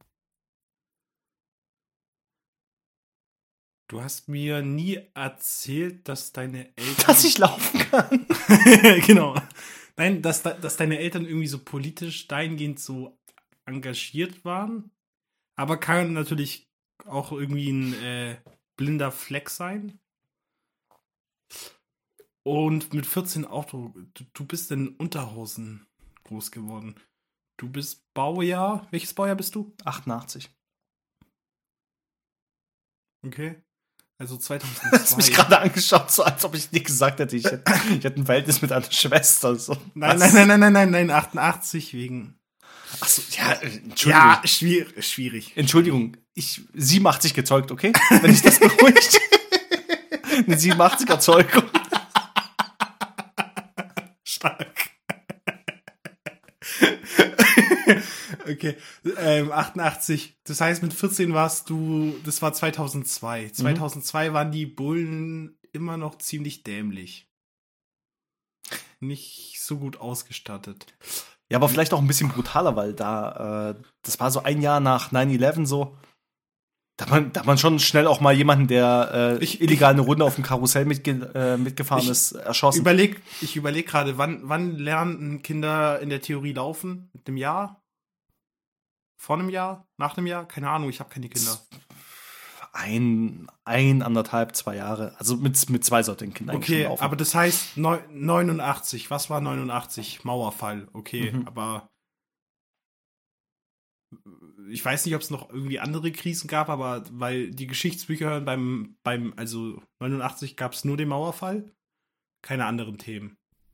Du hast mir nie erzählt, dass deine Eltern... Dass ich laufen kann. Genau. Nein, dass, de- dass deine Eltern irgendwie so politisch dahingehend so engagiert waren. Aber kann natürlich auch irgendwie ein äh, blinder Fleck sein. Und mit vierzehn Auto, du, du bist in Unterhosen groß geworden. Du bist Baujahr. Welches Baujahr bist du? achtundachtzig. Okay. Also Du hast mich zweitausendzwei. gerade angeschaut, so als ob ich nicht gesagt hätte, ich hätte, ich hätte ein Verhältnis mit einer Schwester. So. Nein, Was? nein, nein, nein, nein, nein, nein, achtundachtzig wegen. Achso, ja, äh, Entschuldigung. Ja, schwierig. schwierig. Entschuldigung, ich siebenundachtzig gezeugt, okay? Wenn ich das beruhigt. Eine siebenundachtziger Zeugung. Stark. Okay, ähm, achtundachtzig. Das heißt, mit vierzehn warst du, das war zweitausendzwei. zweitausendzwei waren die Bullen immer noch ziemlich dämlich. Nicht so gut ausgestattet. Ja, aber vielleicht auch ein bisschen brutaler, weil da, äh, das war so ein Jahr nach neun elf so. Da hat man, da hat man schon schnell auch mal jemanden, der äh, Ich- illegal eine Runde auf dem Karussell mitge äh, mitgefahren Ich ist, erschossen. Überleg, ich überlege gerade, wann, wann lernen Kinder in der Theorie laufen? Mit einem Jahr? Vor einem Jahr? Nach einem Jahr? Keine Ahnung, ich habe keine Kinder. Ein, ein, anderthalb, zwei Jahre. Also mit, mit zwei sollte ein Kind eigentlich Okay, schon laufen. aber das heißt neu- neunundachtzig. Was war neunundachtzig? Mauerfall. Okay, Mhm. aber ich weiß nicht, ob es noch irgendwie andere Krisen gab, aber weil die Geschichtsbücher hören beim, beim also neunundachtzig gab es nur den Mauerfall. Keine anderen Themen.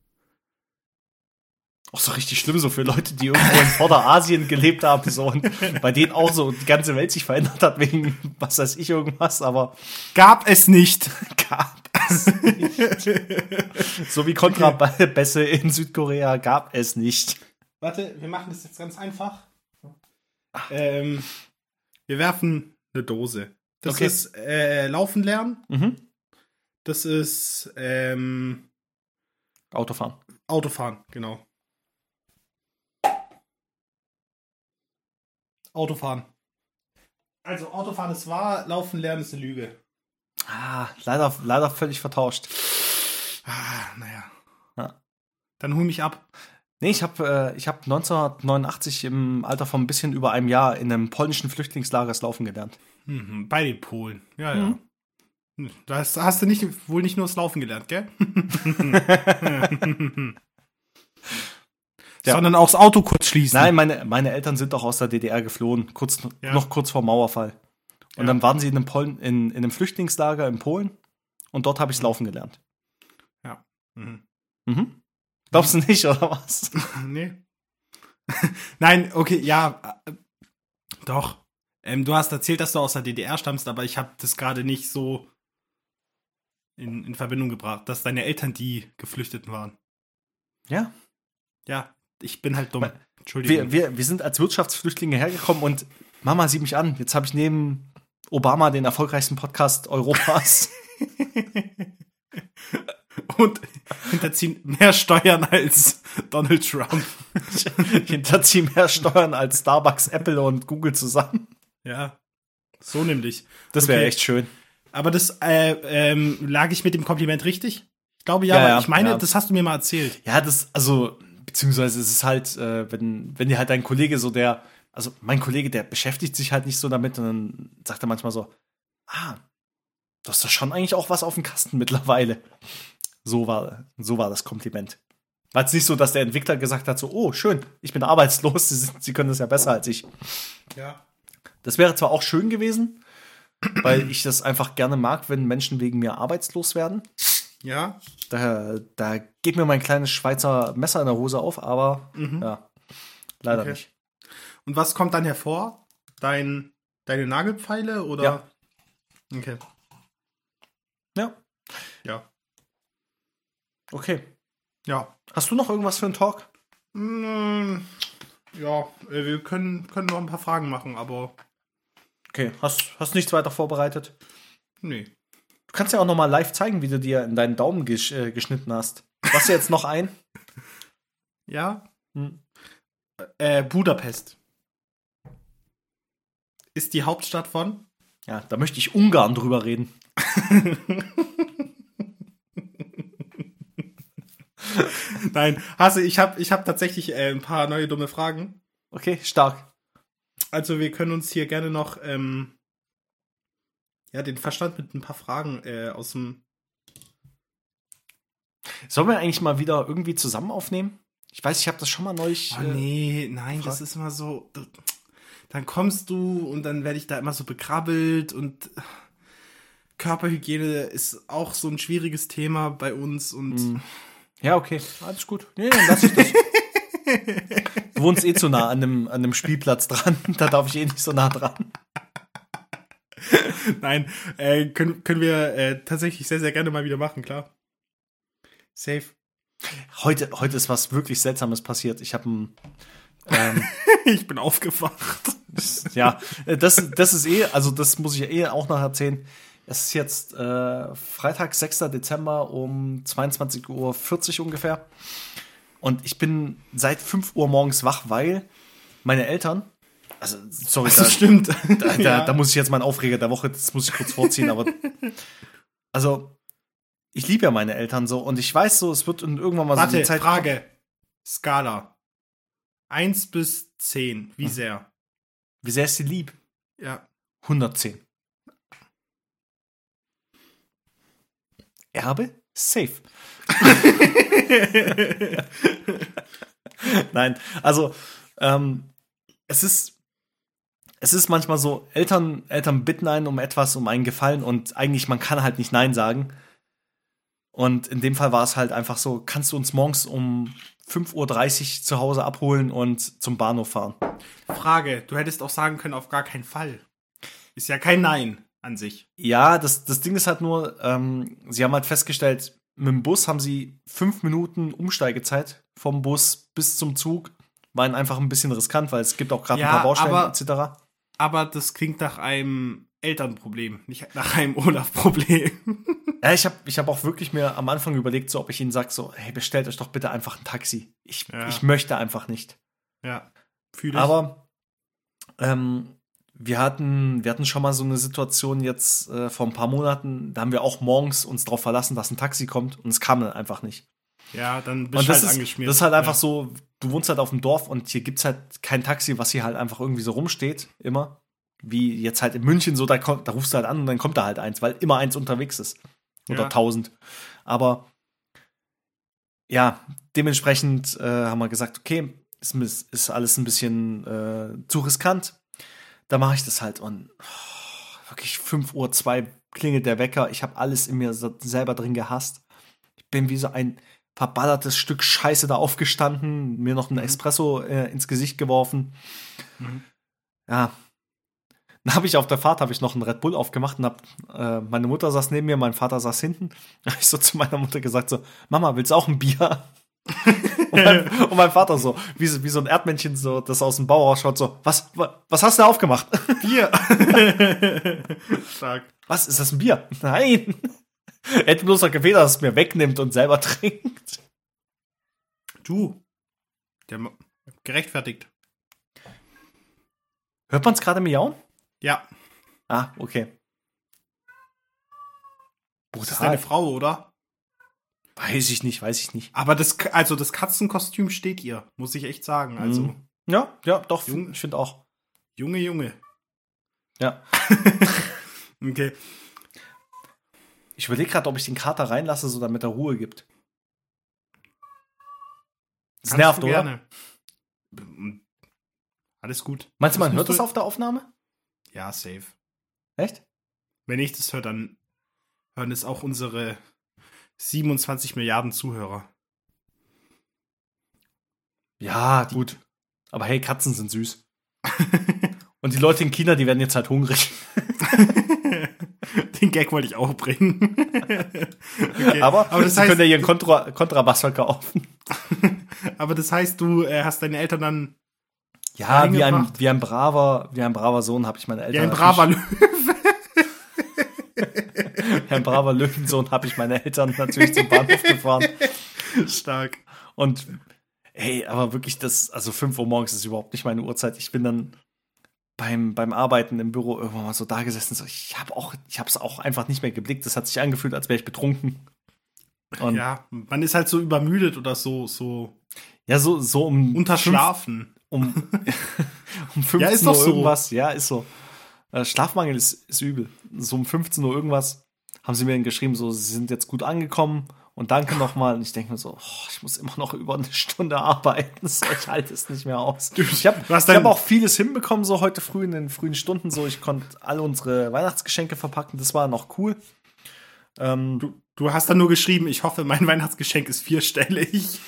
Auch so richtig schlimm, so für Leute, die irgendwo in Vorderasien gelebt haben, so und bei denen auch so die ganze Welt sich verändert hat wegen was weiß ich irgendwas, aber Gab es nicht. gab es nicht. So wie Kontrabässe in Südkorea gab es nicht. Warte, wir machen das jetzt ganz einfach. Ähm, wir werfen eine Dose. Das Okay. ist äh, Laufen lernen. Mhm. Das ist ähm, Autofahren. Autofahren, genau. Autofahren. Also Autofahren ist wahr, Laufen lernen ist eine Lüge. Ah, leider, leider völlig vertauscht. Ah, naja. Ja. Dann hol mich ab. Nee, ich habe äh, ich hab neunzehnhundertneunundachtzig im Alter von ein bisschen über einem Jahr in einem polnischen Flüchtlingslager das Laufen gelernt. Mhm, bei den Polen. Ja, ja. Mhm. Da hast, hast du nicht, wohl nicht nur das Laufen gelernt, gell? Ja. Sondern auch das Auto kurz schließen. Nein, meine, meine Eltern sind doch aus der D D R geflohen, kurz, Ja. noch kurz vor Mauerfall. Und Ja. dann waren sie in einem, Polen, in, in einem Flüchtlingslager in Polen und dort habe ich Laufen gelernt. Ja. Mhm. Mhm. Glaubst du nicht, oder was? Nee. Nein, okay, ja. Äh, doch. Ähm, du hast erzählt, dass du aus der D D R stammst, aber ich habe das gerade nicht so in, in Verbindung gebracht, dass deine Eltern die Geflüchteten waren. Ja. Ja, ich bin halt dumm. Weil- Entschuldigung. Wir, wir, wir sind als Wirtschaftsflüchtlinge hergekommen und Mama, sieh mich an. Jetzt habe ich neben Obama den erfolgreichsten Podcast Europas. Und hinterziehen mehr Steuern als Donald Trump. Ich hinterziehe mehr Steuern als Starbucks, Apple und Google zusammen. Ja, so nämlich. Das wäre Okay. echt schön. Aber das äh, ähm, lag ich mit dem Kompliment richtig? Ich glaube ja, Ja, weil ja, ich meine, ja. das hast du mir mal erzählt. Ja, das, also, beziehungsweise es ist halt, äh, wenn, wenn dir halt dein Kollege so der, also mein Kollege, der beschäftigt sich halt nicht so damit und dann sagt er manchmal so, ah, du hast doch schon eigentlich auch was auf dem Kasten mittlerweile. So war, so war das Kompliment. War jetzt nicht so, dass der Entwickler gesagt hat, so, oh, schön, ich bin arbeitslos, Sie, sind, Sie können das ja besser als ich. Ja. Das wäre zwar auch schön gewesen, weil ich das einfach gerne mag, wenn Menschen wegen mir arbeitslos werden. Ja. Da, da geht mir mein kleines Schweizer Messer in der Hose auf, aber Mhm. ja, leider Okay. nicht. Und was kommt dann hervor? Dein, deine Nagelpfeile oder? Ja. Okay. Ja, Ja. okay. Ja. Hast du noch irgendwas für einen Talk? Mm, Ja, äh, wir können, können noch ein paar Fragen machen, aber Okay, hast, hast nichts weiter vorbereitet? nee. Du kannst ja auch noch mal live zeigen, wie du dir in deinen Daumen gesch äh, geschnitten hast. Machst du jetzt noch ein? Ja? Hm. Äh, Budapest. Ist die Hauptstadt von? Ja, da möchte ich Ungarn drüber reden. Nein, Hasse, ich habe ich hab tatsächlich äh, ein paar neue dumme Fragen. Okay, stark. Also wir können uns hier gerne noch ähm, ja, den Verstand mit ein paar Fragen äh, aus dem... Sollen wir eigentlich mal wieder irgendwie zusammen aufnehmen? Ich weiß, ich habe das schon mal neulich. Oh, äh, nee, nein, das Frag- ist immer so... du- Dann kommst du und dann werde ich da immer so bekrabbelt und Körperhygiene ist auch so ein schwieriges Thema bei uns und... Mhm. Ja, okay, alles gut. Nee, dann lass ich das. Du wohnst eh zu nah an einem, an einem Spielplatz dran. Da darf ich eh nicht so nah dran. Nein, äh, können, können wir äh, tatsächlich sehr, sehr gerne mal wieder machen, klar. Safe. Heute, heute ist was wirklich Seltsames passiert. Ich habe ein. Ähm, Ich bin aufgewacht. ja, das, das ist eh, also das muss ich eh auch noch erzählen. Es ist jetzt äh, Freitag, sechster Dezember um zweiundzwanzig Uhr vierzig ungefähr. Und ich bin seit fünf Uhr morgens wach, weil meine Eltern, also sorry, Das da, stimmt. da, da, Ja. da muss ich jetzt meinen Aufreger der Woche, das muss ich kurz vorziehen, aber also ich liebe ja meine Eltern so und ich weiß so, es wird irgendwann mal so Warte, die Zeit Frage. Skala. eins bis zehn. Wie sehr? wie sehr ist sie lieb? Ja. hundertzehn. Erbe? Safe. Nein, also ähm, es ist es ist manchmal so, Eltern, Eltern bitten einen um etwas, um einen Gefallen und eigentlich, man kann halt nicht Nein sagen. Und in dem Fall war es halt einfach so, kannst du uns morgens um fünf Uhr dreißig zu Hause abholen und zum Bahnhof fahren? Frage. Du hättest auch sagen können, auf gar keinen Fall. Ist ja kein Nein an sich. Ja, das, das Ding ist halt nur, ähm, sie haben halt festgestellt, mit dem Bus haben sie fünf Minuten Umsteigezeit vom Bus bis zum Zug. War ihnen einfach ein bisschen riskant, weil es gibt auch gerade Ja, ein paar Baustellen aber- et cetera. Aber das klingt nach einem Elternproblem, nicht nach einem Olaf-Problem. Ja, ich habe ich hab auch wirklich mir am Anfang überlegt, so ob ich ihnen sage, so, hey, bestellt euch doch bitte einfach ein Taxi. Ich, Ja. ich möchte einfach nicht. Ja, fühle ich. Aber ähm, wir hatten, wir hatten schon mal so eine Situation jetzt äh, vor ein paar Monaten, da haben wir auch morgens uns darauf verlassen, dass ein Taxi kommt und es kam dann einfach nicht. Ja, dann bist Und du das halt ist, angeschmiert. das ist halt einfach ja. so, du wohnst halt auf dem Dorf und hier gibt's halt kein Taxi, was hier halt einfach irgendwie so rumsteht, immer. Wie jetzt halt in München so, da, kommt, da rufst du halt an und dann kommt da halt eins, weil immer eins unterwegs ist. Oder Ja. tausend. Aber ja, dementsprechend äh, haben wir gesagt, okay, ist, ist alles ein bisschen äh, zu riskant. Da mache ich das halt und oh, wirklich fünf Uhr zwei klingelt der Wecker. Ich habe alles in mir so selber drin gehasst. Ich bin wie so ein verballertes Stück Scheiße da aufgestanden, mir noch einen Espresso äh, ins Gesicht geworfen. Mhm. Ja. Dann habe ich auf der Fahrt habe ich noch einen Red Bull aufgemacht und hab, äh, meine Mutter saß neben mir, mein Vater saß hinten. Da habe ich so zu meiner Mutter gesagt so, Mama, willst du auch ein Bier? und, mein, und mein Vater so, wie, so- wie so ein Erdmännchen, so, das aus dem Bauch rausschaut, so, was, wa- was hast du da aufgemacht? Bier. Stark. Was, ist das ein Bier? Nein. Er hätte bloß noch gefehlt, dass es mir wegnimmt und selber trinkt. Du. Der Ma- gerechtfertigt. Hört man es gerade miauen? Ja. Ah, okay. Das ist deine Brutal. Frau, oder? Weiß ich nicht, weiß ich nicht. Aber das, also das Katzenkostüm steht ihr, muss ich echt sagen. Also, Mhm. Ja, ja, doch, Jung- ich finde auch. Junge, Junge. Ja. Okay. Ich überlege gerade, ob ich den Kater reinlasse, so damit er Ruhe gibt. Das Kannst nervt, du oder? gerne. Alles gut. Meinst du, man Das hört musst das du- auf der Aufnahme? Ja, safe. Echt? Wenn ich das höre, dann hören es auch unsere siebenundzwanzig Milliarden Zuhörer. Ja, gut. Aber hey, Katzen sind süß. Und die Leute in China, die werden jetzt halt hungrig. Den Gag wollte ich auch bringen. Okay. Aber, aber, das sie heißt, können ja ihren Kontra Kontrabass verkaufen. aber das heißt, du äh, hast deine Eltern dann Ja, wie ein, Reingebracht. wie ein braver, wie ein braver Sohn habe ich meine Eltern. ja, ein braver Löwe. Wie ein braver Löwensohn habe ich meine Eltern natürlich zum Bahnhof gefahren. Stark. Und hey, aber wirklich das, also fünf Uhr morgens ist überhaupt nicht meine Uhrzeit. Ich bin dann beim, beim Arbeiten im Büro irgendwann mal so da gesessen. So, ich habe auch, ich habe es auch einfach nicht mehr geblickt. Das hat sich angefühlt, als wäre ich betrunken. Und ja, Ja, man ist halt so übermüdet oder so, so so, so um unterschlafen. fünf, um, um fünfzehn Ja, ist doch Uhr so. irgendwas. Ja, ist so. Äh, Schlafmangel ist, ist übel. So um fünfzehn Uhr irgendwas haben sie mir dann geschrieben, so, sie sind jetzt gut angekommen und danke nochmal. Und ich denke mir so, oh, ich muss immer noch über eine Stunde arbeiten. So, ich halte es nicht mehr aus. Ich habe du hast ich dein- hab auch vieles hinbekommen, so heute früh in den frühen Stunden. So, ich konnte alle unsere Weihnachtsgeschenke verpacken. Das war noch cool. Ähm, Du, du hast dann nur geschrieben, ich hoffe, mein Weihnachtsgeschenk ist vierstellig.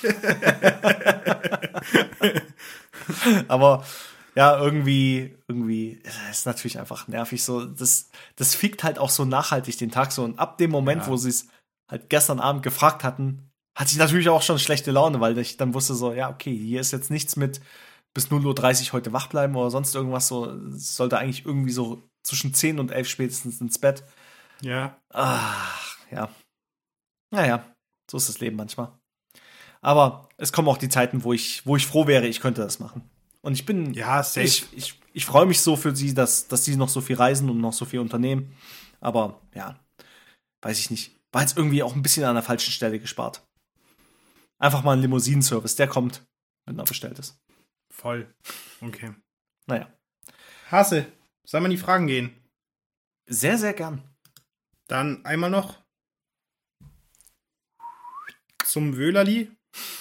Aber ja, irgendwie, irgendwie ist natürlich einfach nervig. So, das, das fickt halt auch so nachhaltig den Tag so. Und ab dem Moment, Ja. wo sie es halt gestern Abend gefragt hatten, hatte ich natürlich auch schon schlechte Laune, weil ich dann wusste so, ja, okay, hier ist jetzt nichts mit bis null Uhr dreißig heute wach bleiben oder sonst irgendwas so. Es sollte eigentlich irgendwie so zwischen zehn und elf spätestens ins Bett. Ja. Ach, ja. Naja, so ist das Leben manchmal. Aber es kommen auch die Zeiten, wo ich, wo ich froh wäre, ich könnte das machen. Und ich bin, Ja, safe. ich, ich, ich freue mich so für sie, dass, dass sie noch so viel reisen und noch so viel unternehmen. Aber ja, weiß ich nicht. War jetzt irgendwie auch ein bisschen an der falschen Stelle gespart. Einfach mal ein Limousinenservice, der kommt, wenn er bestellt ist. Voll. Okay. Naja, Hase, sollen wir in die Fragen gehen? sehr, sehr gern. Dann einmal noch zum Wöhlerli.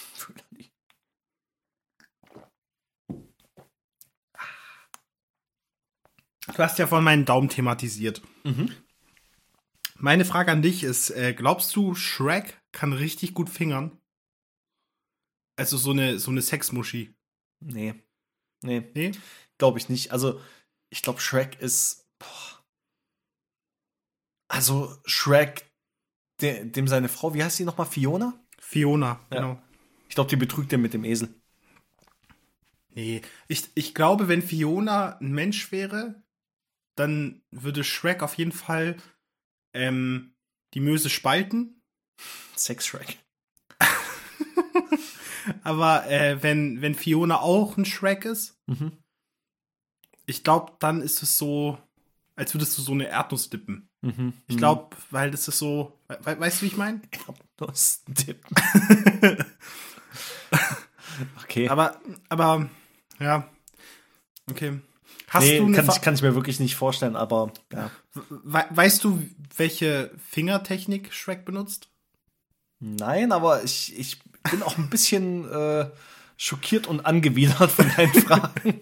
Du hast ja vorhin meinen Daumen thematisiert. Mhm. Meine Frage an dich ist, äh, glaubst du, Shrek kann richtig gut fingern? Also so eine, so eine Sexmuschi. Nee. Nee, Nee? glaube ich nicht. Also, ich glaube, Shrek ist. Boah. Also, Shrek, de, dem seine Frau, wie heißt sie nochmal? Fiona? Fiona, Ja. genau. Ich glaube, die betrügt den mit dem Esel. Nee, ich, ich glaube, wenn Fiona ein Mensch wäre, dann würde Shrek auf jeden Fall ähm, die Möse spalten. Sex-Shrek. Aber äh, wenn, wenn Fiona auch ein Shrek ist, Mhm. ich glaube, dann ist es so, als würdest du so eine Erdnuss dippen. Mhm. Ich glaube, weil das ist so, we weißt du, wie ich meine? Erdnuss-Dip. Okay. Aber, aber, ja, okay. Hast nee, du eine kann, Fa- ich, kann ich mir wirklich nicht vorstellen, aber ja. We weißt du, welche Fingertechnik Shrek benutzt? Nein, aber ich, ich bin auch ein bisschen äh, schockiert und angewidert von deinen Fragen.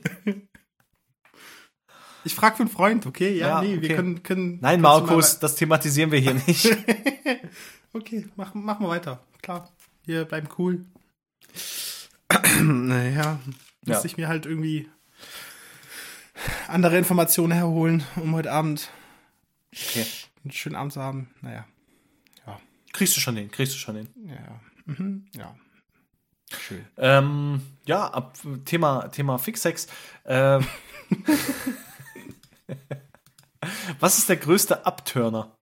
Ich frage für einen Freund, okay? Ja, Ja, nee, okay. wir können. können Nein, kannst du Markus, mal- das thematisieren wir hier nicht. Okay, mach, mach mal weiter. Klar, wir bleiben cool. Naja, Ja. muss ich mir halt irgendwie andere Informationen herholen, um heute Abend Okay. einen schönen Abend zu haben. Naja, Kriegst du schon hin, kriegst du schon hin. ja, mhm, ja. Schön. Ähm, ja, ab, Thema, Thema Fixsex. Ähm, was ist der größte Upturner?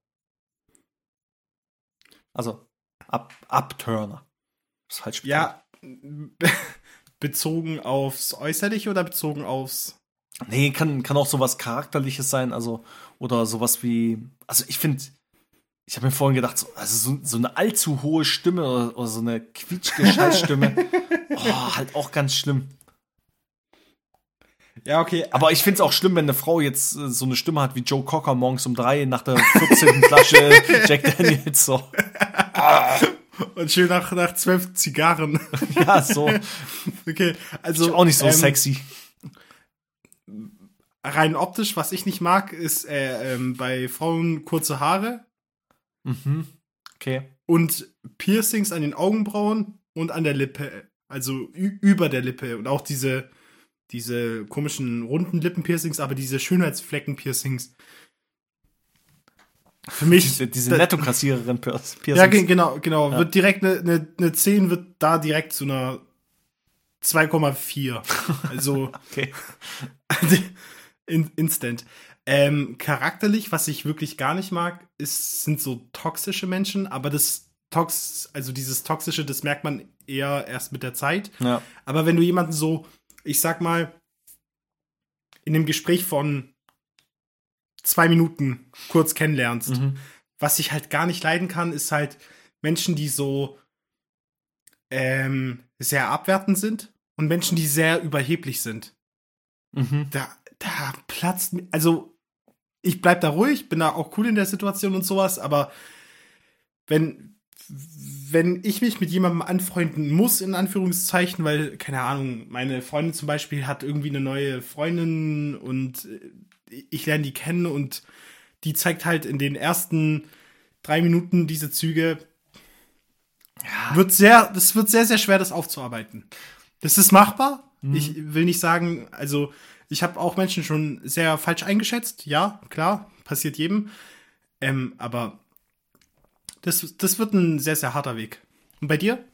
Also, Up, Upturner. Das ist falsch. Ja, be bezogen aufs Äußerliche oder bezogen aufs. Nee, kann, kann auch sowas Charakterliches sein, also, oder sowas wie, also ich finde, ich habe mir vorhin gedacht, so, also so, so eine allzu hohe Stimme oder, oder so eine quietschige Scheißstimme, oh, halt auch ganz schlimm. Ja, okay. Aber ich finde es auch schlimm, wenn eine Frau jetzt äh, so eine Stimme hat wie Joe Cocker morgens um drei nach der vierzehnten Flasche Jack Daniels, so. Und schön nach, nach zwölf Zigarren. Ja, so. Okay, Also, also. auch nicht so ähm, sexy. Rein optisch, was ich nicht mag, ist äh, ähm, bei Frauen kurze Haare Mhm. Okay. und Piercings an den Augenbrauen und an der Lippe. Also ü- über der Lippe. Und auch diese, diese komischen runden Lippenpiercings, aber diese Schönheitsflecken-Piercings. Für mich. Diese, diese da- Netto-Kassiererin Pier- Piercings. Ja, ge- genau, genau. Ja. Wird direkt eine, eine, eine zehn wird da direkt zu einer zwei Komma vier. Also Okay. in, instant. Ähm, charakterlich, was ich wirklich gar nicht mag, ist, sind so toxische Menschen, aber das Tox, also dieses Toxische, das merkt man eher erst mit der Zeit. Ja. Aber wenn du jemanden so, ich sag mal, in einem Gespräch von zwei Minuten kurz kennenlernst, Mhm. was ich halt gar nicht leiden kann, ist halt Menschen, die so ähm, sehr abwertend sind und Menschen, die sehr überheblich sind. Mhm. Da, da platzt mir, also ich bleib da ruhig, bin da auch cool in der Situation und sowas, aber wenn, wenn ich mich mit jemandem anfreunden muss, in Anführungszeichen, weil, keine Ahnung, meine Freundin zum Beispiel hat irgendwie eine neue Freundin und äh, ich lerne die kennen und die zeigt halt in den ersten drei Minuten diese Züge, wird sehr, das wird sehr, sehr schwer, das aufzuarbeiten. Das ist machbar. Mhm. Ich will nicht sagen, also ich habe auch Menschen schon sehr falsch eingeschätzt. Ja, klar, passiert jedem. Ähm, aber das, das wird ein sehr, sehr harter Weg. Und bei dir?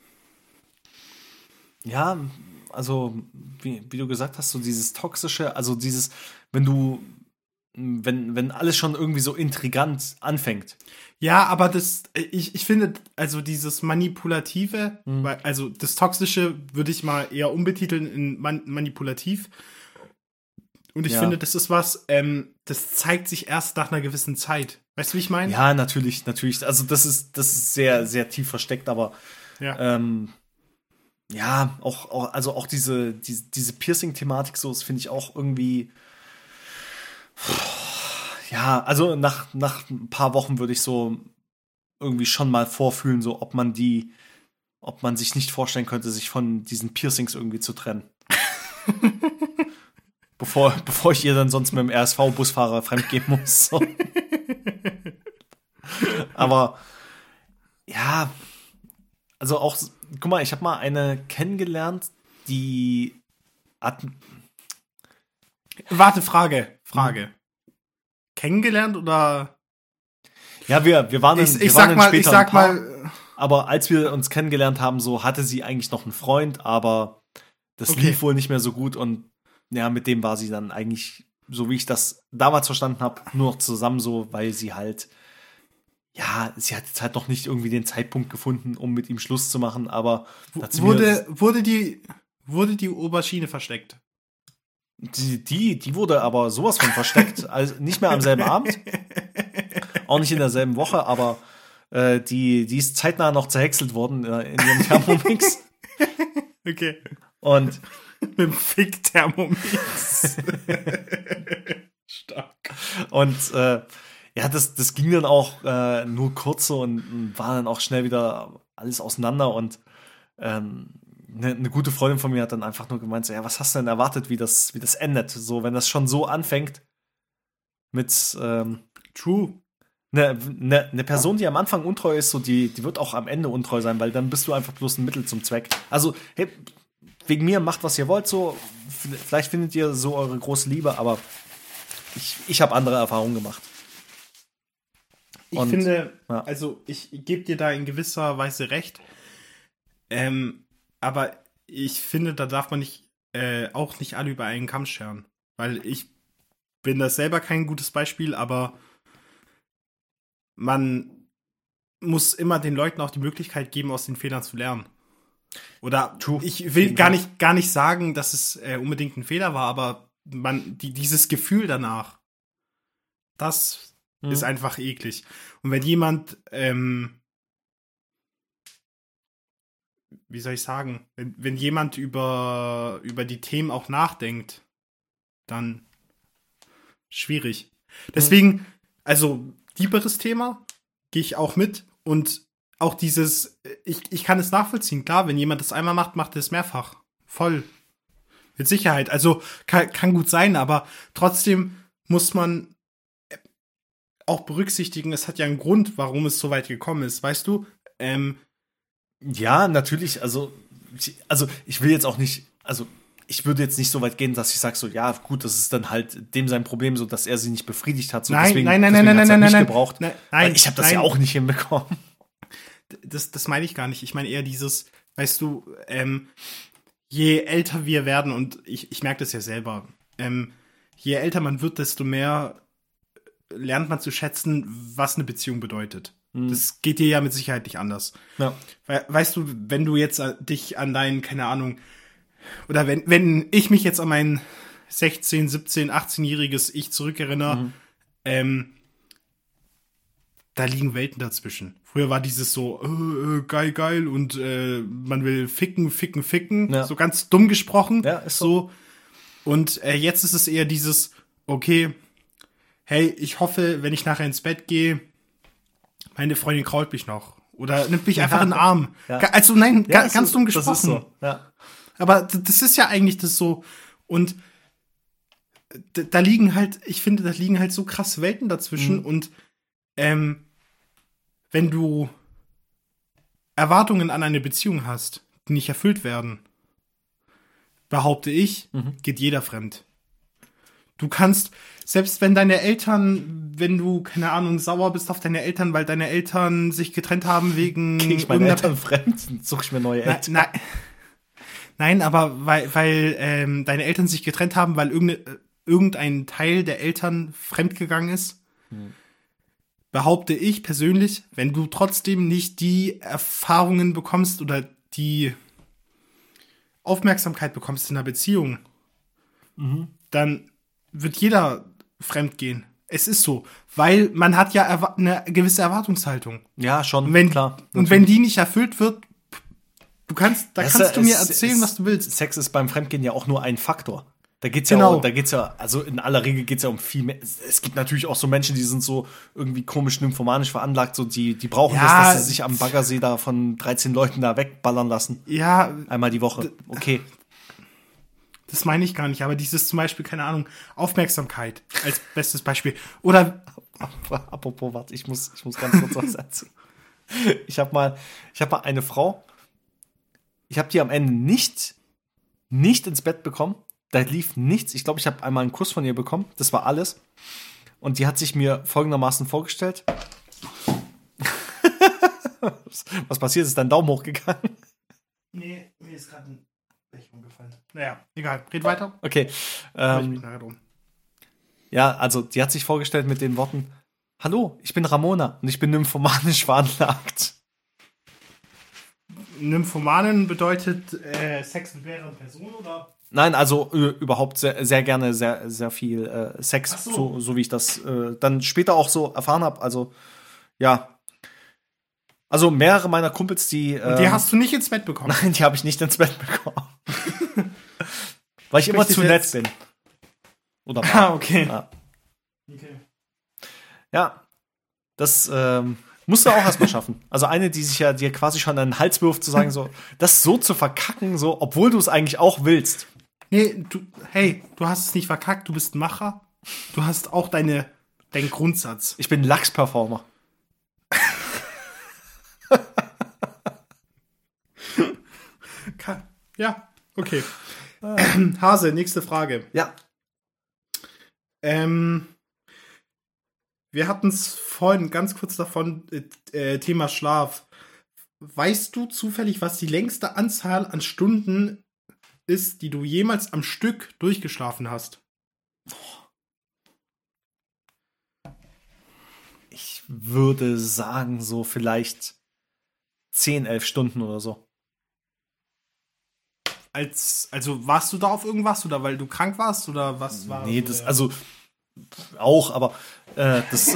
Ja, also, wie, wie du gesagt hast, so dieses Toxische, also dieses, wenn du, wenn, wenn alles schon irgendwie so intrigant anfängt. Ja, aber das, ich, ich finde, also dieses Manipulative, Mhm. weil, also das Toxische würde ich mal eher umbetiteln in man, manipulativ. Und ich Ja. finde, das ist was, ähm, das zeigt sich erst nach einer gewissen Zeit. Weißt du, wie ich meine? Ja, natürlich, natürlich. Also das ist, das ist sehr, sehr tief versteckt, aber Ja. ähm, ja, auch, auch, also auch diese, diese, diese Piercing-Thematik, so, das finde ich auch irgendwie. Ja, also nach, nach ein paar Wochen würde ich so irgendwie schon mal vorfühlen, so ob man die, ob man sich nicht vorstellen könnte, sich von diesen Piercings irgendwie zu trennen. bevor, bevor ich ihr dann sonst mit dem R S V-Busfahrer fremdgehen muss. So. Aber ja, also auch, guck mal, ich habe mal eine kennengelernt, die hat. Warte, Frage, Frage. Kennengelernt oder? Ja, wir, wir waren in, Ich, wir ich waren sag in mal, später ich sag ein Paar, mal, aber als wir uns kennengelernt haben, so hatte sie eigentlich noch einen Freund, aber das Okay. lief wohl nicht mehr so gut und ja, mit dem war sie dann eigentlich so wie ich das damals verstanden habe, nur noch zusammen so, weil sie halt, ja, sie hat jetzt halt noch nicht irgendwie den Zeitpunkt gefunden, um mit ihm Schluss zu machen, aber dazu Wurde, wurde, die, wurde die Aubergine versteckt? Die, die, die wurde aber sowas von versteckt, also nicht mehr am selben Abend, auch nicht in derselben Woche, aber äh, die, die ist zeitnah noch zerhäckselt worden äh, in ihrem Thermomix. Okay. Und mit dem Fick-Thermomix. Stark. Und äh, ja, das, das ging dann auch äh, nur kurz so und, und war dann auch schnell wieder alles auseinander und ähm, eine, eine gute Freundin von mir hat dann einfach nur gemeint, so, ja, was hast du denn erwartet, wie das, wie das endet? So, wenn das schon so anfängt mit ähm, True. eine, eine, eine Person, die am Anfang untreu ist, so die, die wird auch am Ende untreu sein, weil dann bist du einfach bloß ein Mittel zum Zweck. Also, hey, wegen mir macht, was ihr wollt, so, vielleicht findet ihr so eure große Liebe, aber ich, ich habe andere Erfahrungen gemacht. Ich Und, finde, ja. also ich gebe dir da in gewisser Weise recht, ähm, aber ich finde, da darf man nicht äh, auch nicht alle über einen Kamm scheren, weil ich bin das selber kein gutes Beispiel, aber man muss immer den Leuten auch die Möglichkeit geben, aus den Fehlern zu lernen. Oder True. ich will gar nicht, gar nicht sagen, dass es äh, unbedingt ein Fehler war, aber man, die, dieses Gefühl danach, das Mhm. ist einfach eklig. Und wenn jemand, ähm, wie soll ich sagen, wenn, wenn jemand über, über die Themen auch nachdenkt, dann schwierig. Deswegen, also, tieferes Thema, gehe ich auch mit. Und auch dieses, ich, ich kann es nachvollziehen, klar, wenn jemand das einmal macht, macht er es mehrfach. Voll. Mit Sicherheit. Also, kann, kann gut sein, aber trotzdem muss man auch berücksichtigen, es hat ja einen Grund, warum es so weit gekommen ist, weißt du? Ähm, Ja, natürlich, also, also ich will jetzt auch nicht, also ich würde jetzt nicht so weit gehen, dass ich sage so, ja, gut, das ist dann halt dem sein Problem, so dass er sie nicht befriedigt hat. So, Nein, deswegen, nein, nein, deswegen nein, hat's nein, halt nein, nicht nein, gebraucht. nein, Weil nein, ich habe das nein. ja auch nicht hinbekommen. Das, das meine ich gar nicht. Ich meine eher dieses, weißt du, ähm, je älter wir werden, und ich, ich merke das ja selber, ähm, je älter man wird, desto mehr lernt man zu schätzen, was eine Beziehung bedeutet. Mhm. Das geht dir ja mit Sicherheit nicht anders. Ja. We- Weißt du, wenn du jetzt äh, dich an deinen, keine Ahnung, oder wenn, wenn ich mich jetzt an mein sechzehn-, siebzehn-, achtzehn-jähriges Ich zurückerinnere, Mhm. ähm, da liegen Welten dazwischen. Früher war dieses so, äh, äh, geil, geil, und äh, man will ficken, ficken, ficken, Ja. so ganz dumm gesprochen. Ja, ist so. Und äh, jetzt ist es eher dieses, okay, hey, ich hoffe, wenn ich nachher ins Bett gehe, meine Freundin krault mich noch. Oder nimmt mich Ja. einfach in den Arm. Ja. Ga- Also nein, Ja, ga, ist ganz so, dumm das gesprochen. ist so. Ja. Aber d- das ist ja eigentlich das so. Und d- da liegen halt, ich finde, da liegen halt so krass Welten dazwischen. Mhm. Und ähm, wenn du Erwartungen an eine Beziehung hast, die nicht erfüllt werden, behaupte ich, Mhm. geht jeder fremd. Du kannst, selbst wenn deine Eltern, wenn du, keine Ahnung, sauer bist auf deine Eltern, weil deine Eltern sich getrennt haben wegen Kriege ich meine irgendeiner- Eltern fremd, dann suche ich mir neue Na, Eltern. nein, nein, aber weil, weil ähm, deine Eltern sich getrennt haben, weil irgende, irgendein Teil der Eltern fremdgegangen ist, Hm. behaupte ich persönlich, wenn du trotzdem nicht die Erfahrungen bekommst oder die Aufmerksamkeit bekommst in einer Beziehung, Mhm. dann wird jeder fremd gehen. Es ist so, weil man hat ja erwa- eine gewisse Erwartungshaltung. Ja, schon, Und wenn, klar. und wenn die nicht erfüllt wird, du kannst, da Das kannst ist du ja- mir es- erzählen, es- was du willst. Sex ist beim Fremdgehen ja auch nur ein Faktor. Da geht's ja Genau. auch, da geht's ja, also in aller Regel geht's ja um viel mehr. Es, es gibt natürlich auch so Menschen, die sind so irgendwie komisch nymphomanisch veranlagt, so die, die brauchen Ja. das, dass sie sich am Baggersee da von dreizehn Leuten da wegballern lassen. Ja, Einmal die Woche. Okay. das meine ich gar nicht, aber dieses zum Beispiel, keine Ahnung, Aufmerksamkeit als bestes Beispiel. Oder, Apropos, warte, ich muss, ich muss ganz kurz was erzählen. Ich habe mal, ich habe mal eine Frau, ich habe die am Ende nicht, nicht ins Bett bekommen. Da lief nichts. Ich glaube, ich habe einmal einen Kuss von ihr bekommen. Das war alles. Und die hat sich mir folgendermaßen vorgestellt. was, was passiert? Ist dein Daumen hochgegangen? nee, mir ist gerade ein Blech umgefallen. Naja, egal, red weiter. Okay. Kümmere ich mich Ähm, nachher drum. Ja, also die hat sich vorgestellt mit den Worten: Hallo, ich bin Ramona und ich bin nymphomanisch veranlagt. Nymphomanen bedeutet äh, Sex mit mehreren Personen, oder? Nein, also äh, überhaupt sehr, sehr gerne sehr, sehr viel äh, Sex, Ach so. so. So, wie ich das äh, dann später auch so erfahren habe. Also, ja. Also mehrere meiner Kumpels, die. Und die ähm, hast du nicht ins Bett bekommen? Nein, die habe ich nicht ins Bett bekommen. Weil ich immer Spricht zu ihr nett jetzt- bin. Oder war. Ah, okay. Ja. okay. Ja, das ähm, musst du auch erstmal schaffen. Also eine, die sich ja dir quasi schon an den Hals wirft, zu sagen, so, das so zu verkacken, so, obwohl du es eigentlich auch willst. Nee, du, hey, du hast es nicht verkackt, du bist ein Macher. Du hast auch deine, deinen Grundsatz. Ich bin Lachs-Performer. Ka- Ja, okay. Hase, nächste Frage. Ja. Ähm, wir hatten es vorhin ganz kurz davon, äh, Thema Schlaf. Weißt du zufällig, was die längste Anzahl an Stunden ist, die du jemals am Stück durchgeschlafen hast? Ich würde sagen, so vielleicht zehn, elf Stunden oder so. Als, also warst du da auf irgendwas oder weil du krank warst oder was war? Nee, so das, der- also auch, aber äh, das.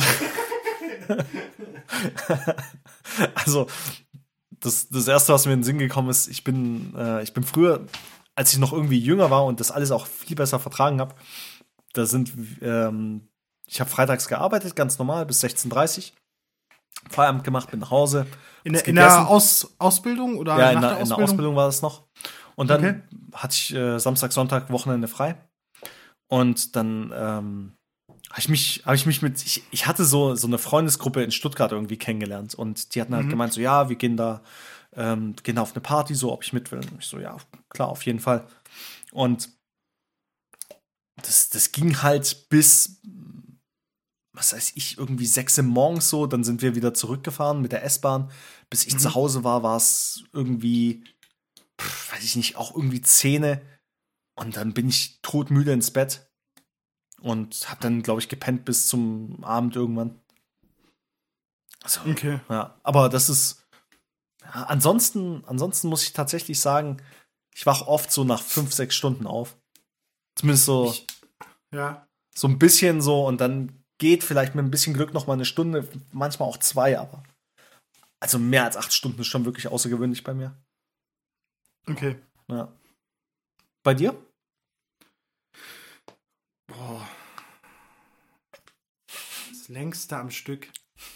Also, das, das erste, was mir in den Sinn gekommen ist, ich bin, äh, ich bin früher, als ich noch irgendwie jünger war und das alles auch viel besser vertragen habe, da sind, ähm, ich habe freitags gearbeitet, ganz normal, bis sechzehn Uhr dreißig. Feierabend gemacht, bin nach Hause. in, was der- in gegessen. der Aus, Ausbildung oder Ja, nach in der, der in der Ausbildung? Ausbildung war das noch. Und dann Okay. hatte ich äh, Samstag, Sonntag, Wochenende frei. Und dann ähm, habe ich mich, habe ich mich mit, ich, ich hatte so, so eine Freundesgruppe in Stuttgart irgendwie kennengelernt. Und die hatten halt Mhm. gemeint, so, ja, wir gehen da, ähm, gehen da auf eine Party, so, ob ich mit will. Und ich so, ja, klar, auf jeden Fall. Und das, das ging halt bis, was weiß ich, irgendwie sechs Uhr morgens so. Dann sind wir wieder zurückgefahren mit der S-Bahn. Bis ich Mhm. zu Hause war, war es irgendwie, pf, weiß ich nicht, auch irgendwie zehn. Und dann bin ich todmüde ins Bett. Und hab dann, glaube ich, gepennt bis zum Abend irgendwann. Also, Okay. ja, aber das ist. Ja, ansonsten, ansonsten muss ich tatsächlich sagen, ich wach oft so nach fünf, sechs Stunden auf. Zumindest so, Ich- Ja. so ein bisschen so und dann geht vielleicht mit ein bisschen Glück noch mal eine Stunde, manchmal auch zwei, aber also mehr als acht Stunden ist schon wirklich außergewöhnlich bei mir. Okay. Ja. Bei dir? Boah. Das längste am Stück.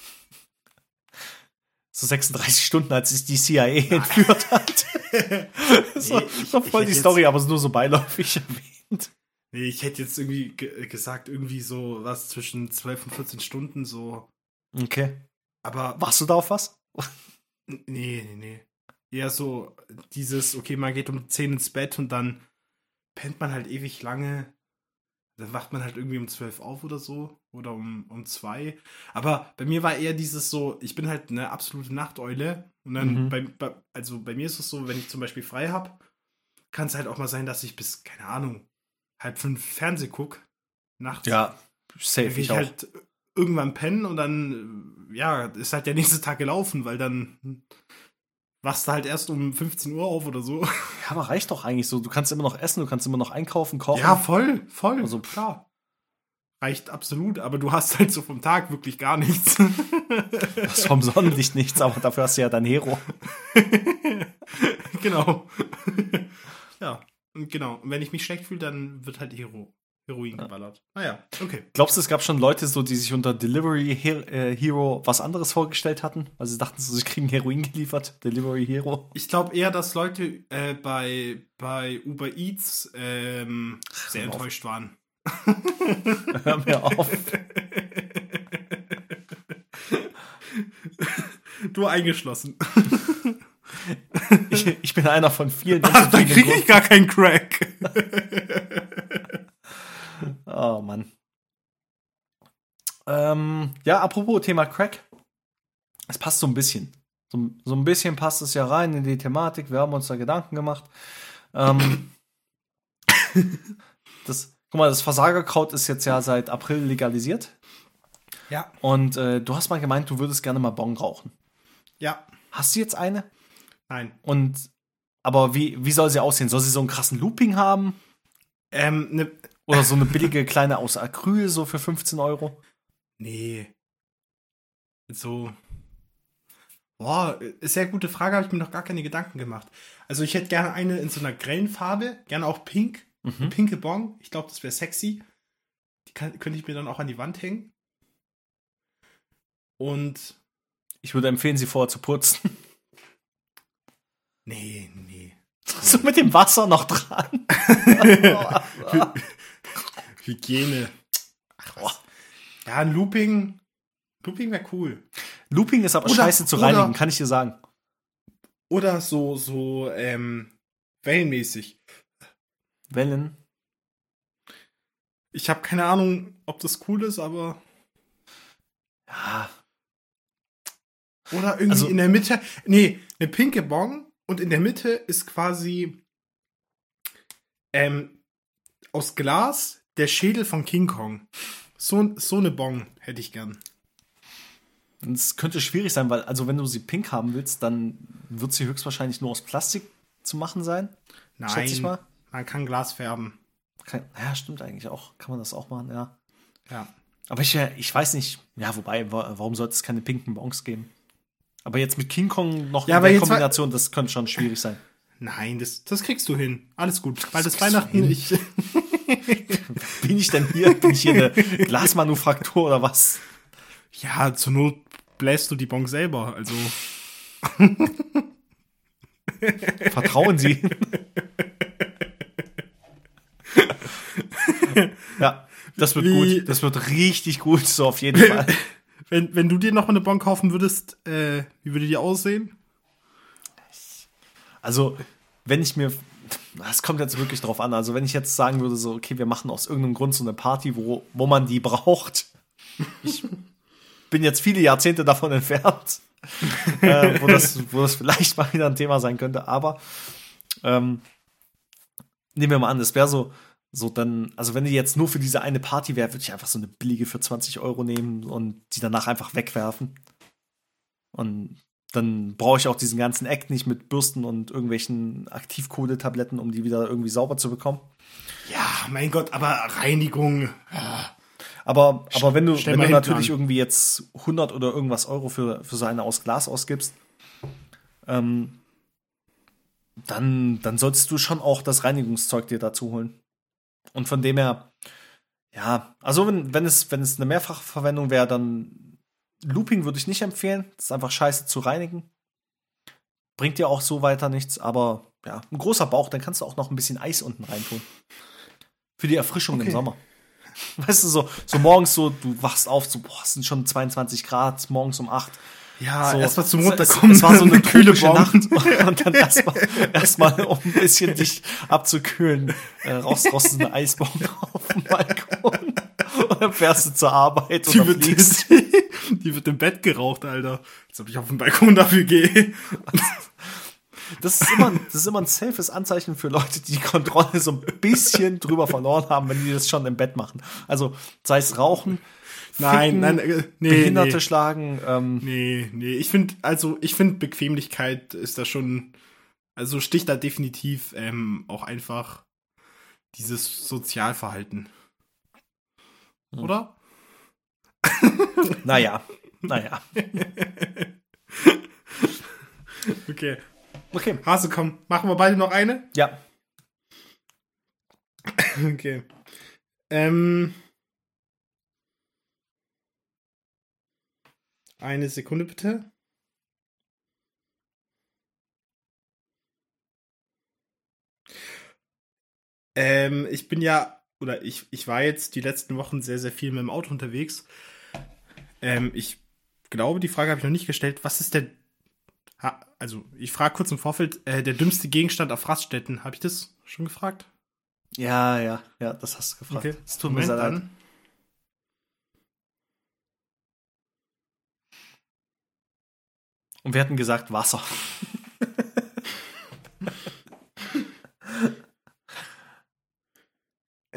So sechsunddreißig Stunden, als sich die C I A entführt hat. Das war, Nee, ich- war ich voll hätte die jetzt- Story, aber es ist nur so beiläufig erwähnt. Nee, ich hätte jetzt irgendwie ge gesagt, irgendwie so was zwischen zwölf und vierzehn Stunden so. Okay. Aber Warst du da auf was? nee, nee, nee. Eher so dieses, okay, man geht um zehn ins Bett und dann pennt man halt ewig lange. Dann wacht man halt irgendwie um zwölf auf oder so. Oder um, um zwei. Aber bei mir war eher dieses so, ich bin halt eine absolute Nachteule. Und dann, Mhm. bei, bei, also bei mir ist es so, wenn ich zum Beispiel frei habe, kann es halt auch mal sein, dass ich bis, keine Ahnung, halb fünf Fernseh guck. Nachts. Ja, Dann safe, gehe ich ich auch. halt irgendwann pennen und dann, äh, ja, ist halt der nächste Tag gelaufen, weil dann wachst du halt erst um fünfzehn Uhr auf oder so. Ja, aber reicht doch eigentlich so. Du kannst immer noch essen, du kannst immer noch einkaufen, kochen. Ja, voll, voll. Also, klar. Reicht absolut, aber du hast halt so vom Tag wirklich gar nichts. Das ist vom Sonnenlicht nichts, aber dafür hast du ja dein Hero. Genau. Ja, und genau. Und wenn ich mich schlecht fühle, dann wird halt Hero, Heroin geballert. Naja, okay. Glaubst du, es gab schon Leute, so, die sich unter Delivery Her äh, Hero was anderes vorgestellt hatten? Weil sie dachten, so, sie kriegen Heroin geliefert. Delivery Hero. Ich glaube eher, dass Leute äh, bei, bei Uber Eats ähm, sehr Hör auf. enttäuscht waren. Hör mir auf. Du eingeschlossen. Ich, ich bin einer von vielen. Ach, dann kriege ich gar keinen Crack. Oh, Mann. Ähm, ja, apropos Thema Crack. Es passt so ein bisschen. So, so ein bisschen passt es ja rein in die Thematik. Wir haben uns da Gedanken gemacht. Ähm, das Guck mal, das Versagerkraut ist jetzt ja seit April legalisiert. Ja. Und äh, du hast mal gemeint, du würdest gerne mal Bong rauchen. Ja. Hast du jetzt eine? Nein. Und, aber wie, wie soll sie aussehen? Soll sie so einen krassen Looping haben? Ähm, ne. Oder so eine billige kleine aus Acryl, so für fünfzehn Euro? Nee. So. Boah, sehr gute Frage, habe ich mir noch gar keine Gedanken gemacht. Also ich hätte gerne eine in so einer grellen Farbe, gerne auch pink. Mhm. Eine pinke Bong. Ich glaube, das wäre sexy. Die kann, könnte ich mir dann auch an die Wand hängen. Und. Ich würde empfehlen, sie vorher zu putzen. Nee, nee. So mit dem Wasser noch dran. Hygiene. Ach, was. Ja, ein Looping. Looping wäre cool. Looping ist aber Oder- scheiße zu oder- reinigen, kann ich dir sagen. Oder so, so, ähm, wellenmäßig. Wellen. Ich habe keine Ahnung, ob das cool ist, aber. Ja. Oder irgendwie Also- in der Mitte. Nee, eine pinke Bong und in der Mitte ist quasi ähm, aus Glas der Schädel von King Kong. So, so eine Bong hätte ich gern. Es könnte schwierig sein, weil, also wenn du sie pink haben willst, dann wird sie höchstwahrscheinlich nur aus Plastik zu machen sein. Schätze ich Nein, mal. man kann Glas färben. Kein, ja, stimmt eigentlich auch. Kann man das auch machen, ja. Ja. Aber ich, äh, ich weiß nicht, ja, wobei, wa- warum sollte es keine pinken Bons geben? Aber jetzt mit King Kong noch Ja, in aber der jetzt war- Kombination, das könnte schon schwierig sein. Nein, das, das kriegst du hin. Alles gut. Weil das, kriegst du Weihnachten, hin. ich. Bin ich denn hier? Bin ich hier eine Glasmanufaktur oder was? Ja, zur Not bläst du die Bong selber. Also. Vertrauen Sie. Ja, das wird Wie- gut. Das wird richtig gut, so auf jeden Fall. Wenn, wenn du dir noch eine Bong kaufen würdest, äh, wie würde die aussehen? Also, wenn ich mir, das kommt jetzt wirklich drauf an, also wenn ich jetzt sagen würde, so, okay, wir machen aus irgendeinem Grund so eine Party, wo, wo man die braucht. Ich bin jetzt viele Jahrzehnte davon entfernt, äh, wo, das, wo das vielleicht mal wieder ein Thema sein könnte, aber ähm, nehmen wir mal an, es wäre so, so dann, also wenn die jetzt nur für diese eine Party wäre, würde ich einfach so eine billige für zwanzig Euro nehmen und die danach einfach wegwerfen. Und dann brauche ich auch diesen ganzen Act nicht mit Bürsten und irgendwelchen Aktivkohle-Tabletten, um die wieder irgendwie sauber zu bekommen. Ja, mein Gott, aber Reinigung. Aber, aber wenn du, Stell wenn mal du hinten natürlich an. irgendwie jetzt hundert oder irgendwas Euro für, für so eine aus Glas ausgibst, ähm, dann, dann solltest du schon auch das Reinigungszeug dir dazu holen. Und von dem her, ja, also wenn, wenn es, wenn es eine Mehrfachverwendung wäre, dann Looping würde ich nicht empfehlen. Das ist einfach scheiße zu reinigen. Bringt dir auch so weiter nichts, aber ja, ein großer Bauch, dann kannst du auch noch ein bisschen Eis unten reintun. Für die Erfrischung Okay. im Sommer. Weißt du, so, so morgens so, du wachst auf, so, boah, es sind schon zweiundzwanzig Grad, morgens um acht. Ja, So, erstmal zum es- Runterkommen. Es, es war so eine kühle Bong. Nacht und dann erstmal, erstmal, um ein bisschen dich abzukühlen, äh, raus, raus eine Eisbombe auf dem Balkon und dann fährst du zur Arbeit Die oder wird, fliegst. die wird im Bett geraucht, Alter. Als ob ich auf den Balkon dafür gehe. Das ist immer, das ist immer ein safes Anzeichen für Leute, die die Kontrolle so ein bisschen drüber verloren haben, wenn die das schon im Bett machen. Also, sei es Rauchen, Nein, Ficken, nein, äh, nee, Behinderte nee. schlagen, ähm, Nee, nee, ich finde, also ich finde Bequemlichkeit ist da schon, also sticht da definitiv ähm, auch einfach dieses Sozialverhalten. Hm. Oder? naja, naja. Okay. Okay, Hase, komm, machen wir beide noch eine? ja. Okay. Ähm. Eine Sekunde bitte. Ähm, ich bin ja, oder ich, ich war jetzt die letzten Wochen sehr, sehr viel mit dem Auto unterwegs. Ähm, ich glaube, die Frage habe ich noch nicht gestellt. Was ist der, ha, also ich frage kurz im Vorfeld, äh, der dümmste Gegenstand auf Raststätten? Habe ich das schon gefragt? Ja, ja, ja, das hast du gefragt. Es tut mir Moment, sehr leid. dann. Und wir hatten gesagt Wasser.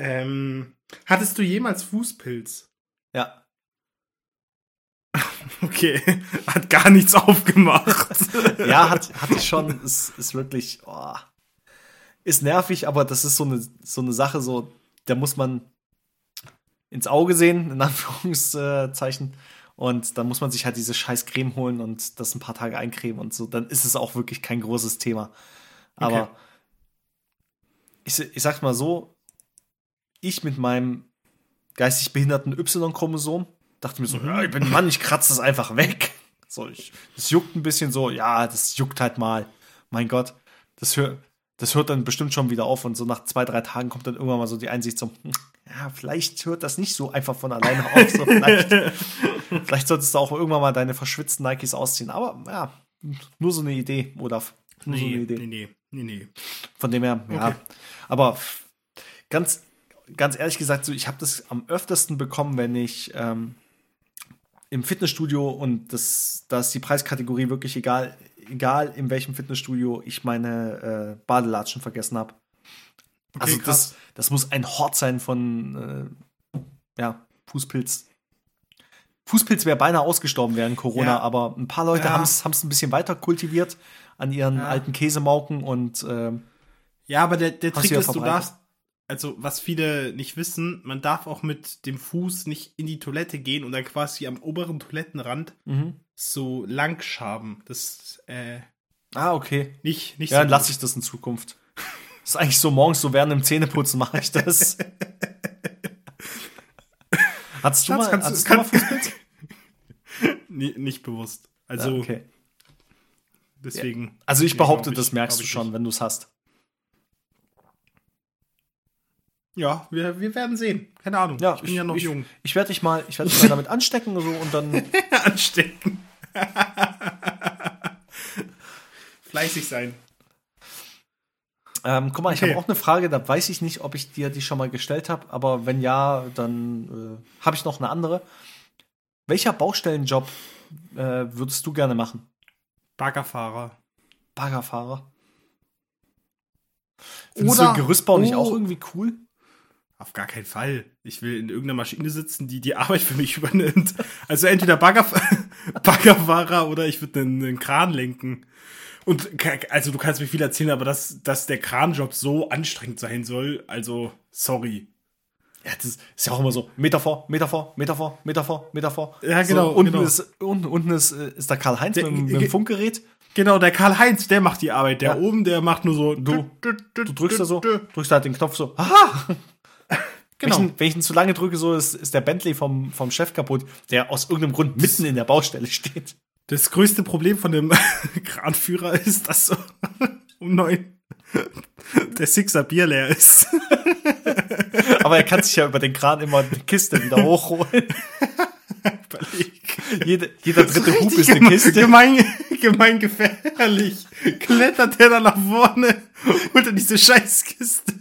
Ähm, hattest du jemals Fußpilz? Ja. Okay, hat gar nichts aufgemacht. Ja, hat, hatte ich schon. Ist, ist wirklich, oh, ist nervig, aber das ist so eine, so eine Sache, so, da muss man ins Auge sehen, in Anführungszeichen. Und dann muss man sich halt diese scheiß Creme holen und das ein paar Tage eincremen und so. Dann ist es auch wirklich kein großes Thema. Aber Okay. ich, ich sag's mal so, ich mit meinem geistig behinderten Y-Chromosom dachte mir so, Mhm. ja, ich bin ein Mann, ich kratze das einfach weg. So, ich, das juckt ein bisschen so, ja, das juckt halt mal. Mein Gott, das hört, das hört dann bestimmt schon wieder auf und so nach zwei, drei Tagen kommt dann irgendwann mal so die Einsicht so, hm, ja, vielleicht hört das nicht so einfach von alleine auf. So, vielleicht, vielleicht solltest du auch irgendwann mal deine verschwitzten Nikes ausziehen. Aber ja, nur so eine Idee oder nur so eine Nee, Idee. nee, nee, nee, nee. Von dem her, ja. Okay. Aber ganz, ganz ehrlich gesagt, so, ich habe das am öftesten bekommen, wenn ich ähm, im Fitnessstudio und das, da ist die Preiskategorie wirklich egal, egal in welchem Fitnessstudio ich meine äh, Badelatschen vergessen habe. Also krass. das, das muss ein Hort sein von äh, ja, Fußpilz. Fußpilz wäre beinahe ausgestorben während Corona, Ja. aber ein paar Leute Ja. haben es ein bisschen weiter kultiviert an ihren Ja. alten Käsemauken und ähm, Ja, aber der, der Hast Trick du ja ist, du verbreitet. darfst, also was viele nicht wissen, man darf auch mit dem Fuß nicht in die Toilette gehen und dann quasi am oberen Toilettenrand mhm. so lang schaben. Das ist äh, Ah, okay. nicht, nicht Ja, dann gut. lasse ich das in Zukunft. Das ist eigentlich so morgens, so während dem Zähneputzen mache ich das. Hattest du Schatz, mal, kannst du- hattest du mal kann- Fußpilz? Nie, nicht bewusst. Also Ja, okay. deswegen. Also ich nee, behaupte, glaub das merkst glaub du ich schon, nicht. wenn du es hast. Ja, wir, wir werden sehen. Keine Ahnung. Ja, ich bin ja noch ich, jung. Ich werde dich mal, ich werde dich mal damit anstecken so, und dann. Anstecken. Fleißig sein. Ähm, guck mal, ich Okay. habe auch eine Frage, da weiß ich nicht, ob ich dir die schon mal gestellt habe, aber wenn ja, dann äh, habe ich noch eine andere. Welcher Baustellenjob äh, würdest du gerne machen? Baggerfahrer. Baggerfahrer. Findest Oder- du Gerüstbau nicht oh. auch irgendwie cool? Auf gar keinen Fall. Ich will in irgendeiner Maschine sitzen, die die Arbeit für mich übernimmt. Also entweder Bagger, Baggerfahrer oder ich würde einen, einen Kran lenken. Und ka- also du kannst mir viel erzählen, aber dass, dass der Kranjob so anstrengend sein soll, also sorry. Ja, das ist ja auch immer so, Meter vor, Meter vor, Meter vor, Meter vor, Meter vor. Ja, genau, So, unten genau. ist, unten, unten ist, äh, ist der Karl-Heinz Der- mit, dem- mit ge- dem Funkgerät. Genau, der Karl-Heinz, der macht die Arbeit. Der Ja. oben, der macht nur so. Du, du, Du drückst da so, du. drückst halt den Knopf so, aha! Genau. Wenn ich, ihn- wenn ich ihn zu lange drücke, so ist, ist der Bentley vom, vom Chef kaputt, der aus irgendeinem Grund mitten in der Baustelle steht. Das größte Problem von dem Kranführer ist, dass so um neun der Sixer Bier leer ist. Aber er kann sich ja über den Kran immer eine Kiste wieder hochholen. Jede, jeder dritte Hub ist eine Geme- Kiste. Gemein, gemein gefährlich. Klettert der dann nach vorne, holt er diese Scheißkiste.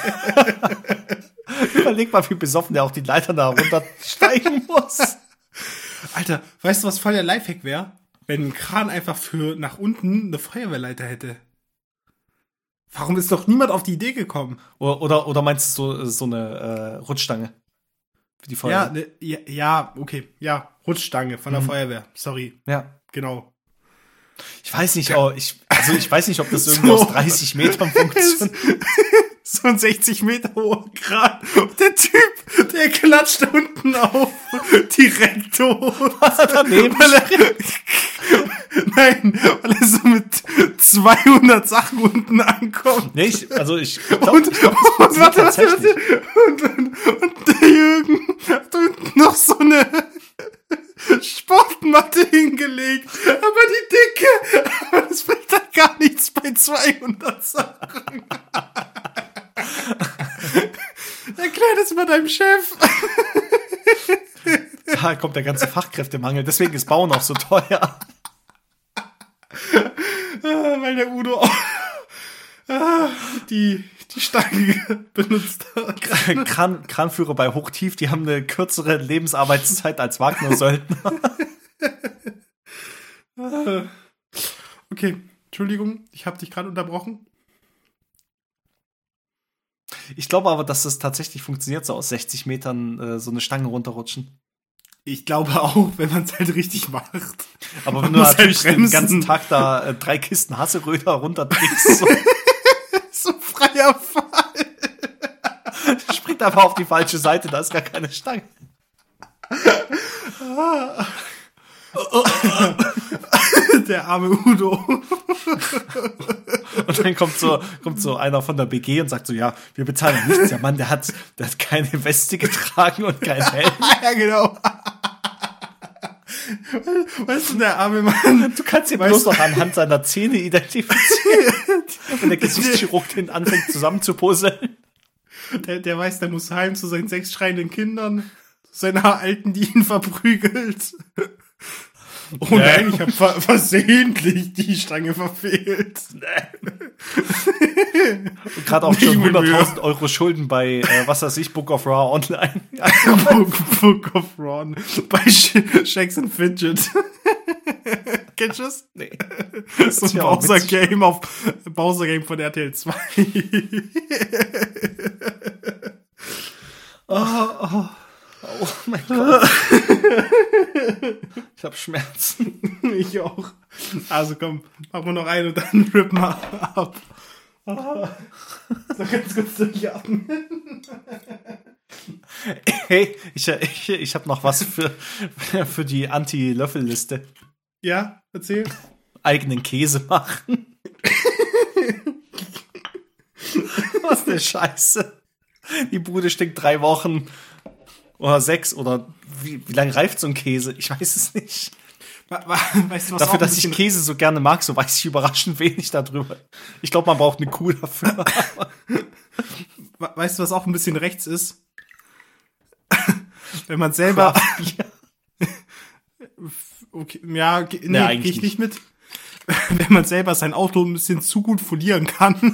Überleg mal, wie besoffen der auch die Leiter da runtersteigen muss. Alter, weißt du, was voll der Lifehack wäre? Wenn ein Kran einfach für nach unten eine Feuerwehrleiter hätte. Warum ist doch niemand auf die Idee gekommen? Oder, oder, oder meinst du so, so eine äh, Rutschstange? Für die Ja, Feuerwehr? ne, ja, ja, okay. Ja, Rutschstange von der Feuerwehr. Sorry, Ja. genau. Ich weiß nicht, oh, ich, also ich weiß nicht, ob das irgendwie So. aus dreißig Metern funktioniert. So ein sechzig Meter hoher Kran. Und der Typ, der klatscht da unten auf. Direkt hoch. Was er daneben Weil er, nein, weil er so mit zweihundert Sachen unten ankommt. Nee, ich, also ich glaub, Und, ich glaub, und das warte, warte, tatsächlich. warte. Und, und, und der Jürgen hat unten noch so eine Sportmatte hingelegt. Aber die dicke, aber das bringt dann gar nichts bei zweihundert Sachen. Erklär das mal deinem Chef. Da kommt der ganze Fachkräftemangel. Deswegen ist Bauen auch so teuer. Ah, weil der Udo auch ah, die, die Stange benutzt hat. Kran, Kranführer bei Hochtief, die haben eine kürzere Lebensarbeitszeit als Wagner-Söldner. Okay, Entschuldigung, ich habe dich gerade unterbrochen. Ich glaube aber, dass das tatsächlich funktioniert, so aus sechzig Metern äh, so eine Stange runterrutschen. Ich glaube auch, wenn man es halt richtig macht. Aber Man wenn du muss natürlich halt den bremsen. ganzen Tag da äh, drei Kisten Hasseröder runterträgst, so, So freier Fall. springt einfach auf die falsche Seite, da ist gar keine Stange. Der arme Udo. Und dann kommt so, kommt so einer von der B G und sagt so, ja, wir bezahlen ja nichts. Der Mann, der hat, der hat keine Weste getragen und kein Helm. Ja, genau. Weißt du, der arme Mann. Du kannst ihn Weißt bloß du- noch anhand seiner Zähne identifizieren. Wenn der Gesichtschirurg den anfängt zusammenzupuzzeln. Der, der weiß, der muss heim zu seinen sechs schreienden Kindern, zu seiner Alten, die ihn verprügelt. Oh Nee. nein, ich habe ver versehentlich die Stange verfehlt. Und gerade auch Nicht schon mit mir. hunderttausend Euro Schulden bei, äh, was weiß ich, Book of Raw online. Book, Book of Ron bei Sh Shakes and Fidget. Kennst du das? Nee. So ein ja auch Bowser witzig. Game auf Bowser Game von R T L zwei. Oh mein Gott. Ich hab Schmerzen. Ich auch. Also komm, machen wir noch einen und dann rippen wir ab. So ganz kurz durchatmen. Hey, ich, ich, ich hab noch was für, für die Anti-Löffel-Liste. Ja, erzähl. Eigenen Käse machen. Was eine Scheiße. Die Bude stinkt drei Wochen oder sechs oder wie, wie lange reift so ein Käse? Ich weiß es nicht. Wa- wa- Weißt du, was Dafür, auch ein dass ich bisschen- Käse so gerne mag, so weiß ich überraschend wenig darüber. Ich glaube, man braucht eine Kuh dafür. Wa- Weißt du, was auch ein bisschen rechts ist? Wenn man selber. Okay, ja, ge- nee, eigentlich gehe ich nicht mit. Wenn man selber sein Auto ein bisschen zu gut folieren kann.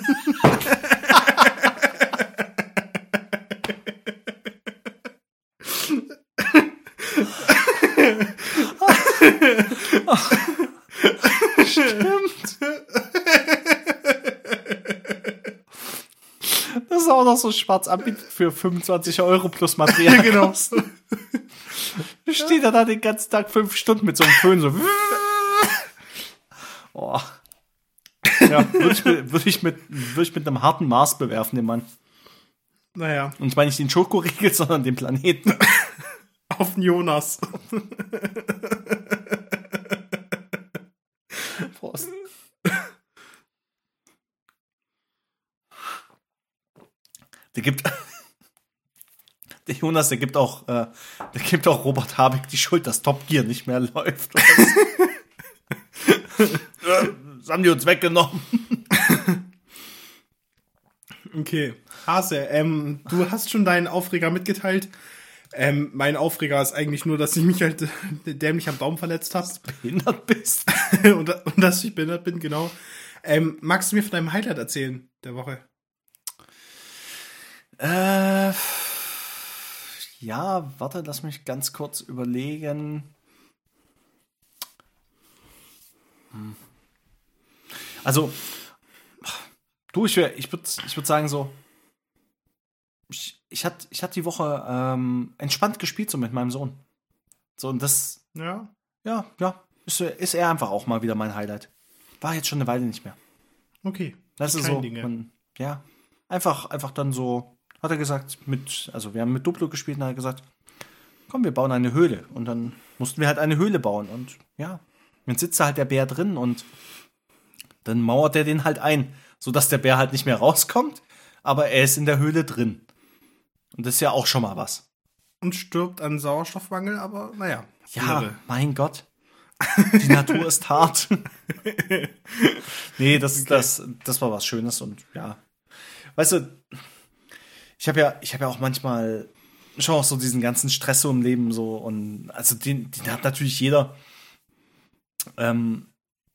Das ist auch noch so schwarz anbietet für fünfundzwanzig Euro plus Material. Genau. Steht er da den ganzen Tag fünf Stunden mit so einem Föhn so. Oh. Ja, würde ich, mit- würd ich, mit, würd ich mit einem harten Maß bewerfen, den Mann. Naja, Und zwar nicht den Schokoriegel, sondern den Planeten. auf den Jonas. Prost. Der gibt. Der Jonas, der gibt auch, äh, der gibt auch Robert Habeck die Schuld, dass Top Gear nicht mehr läuft. Ja, das haben die uns weggenommen. Okay. Hase, ähm, du hast schon deinen Aufreger mitgeteilt. Ähm, mein Aufreger ist eigentlich nur, dass ich mich halt äh, dämlich am Daumen verletzt habe. Behindert bist. und, und dass ich behindert bin, genau. Ähm, magst du mir von deinem Highlight erzählen der Woche? Äh, ja, warte, lass mich ganz kurz überlegen. Hm. Also, du, ich, wär- ich würde ich würd sagen so, ich, ich hatte ich hatte die Woche ähm, entspannt gespielt so mit meinem Sohn. So, und das, Ja. ja, ja, ist, ist er einfach auch mal wieder mein Highlight. War jetzt schon eine Weile nicht mehr. Okay. Das Die ist kleinen so, Dinge. man, ja, einfach, einfach dann so, hat er gesagt, mit, also wir haben mit Duplo gespielt und er hat gesagt, komm, wir bauen eine Höhle. Und dann mussten wir halt eine Höhle bauen und ja, dann sitzt da halt der Bär drin und dann mauert er den halt ein, sodass der Bär halt nicht mehr rauskommt, aber er ist in der Höhle drin. Und das ist ja auch schon mal was. Und stirbt an Sauerstoffmangel, aber naja. Ja, Irre. mein Gott. Die Natur ist hart. Nee, das, das, das war was Schönes und ja. Weißt du, ich habe ja, ich habe ja auch manchmal schon auch so diesen ganzen Stress so im Leben so und also den, den hat natürlich jeder. Ähm,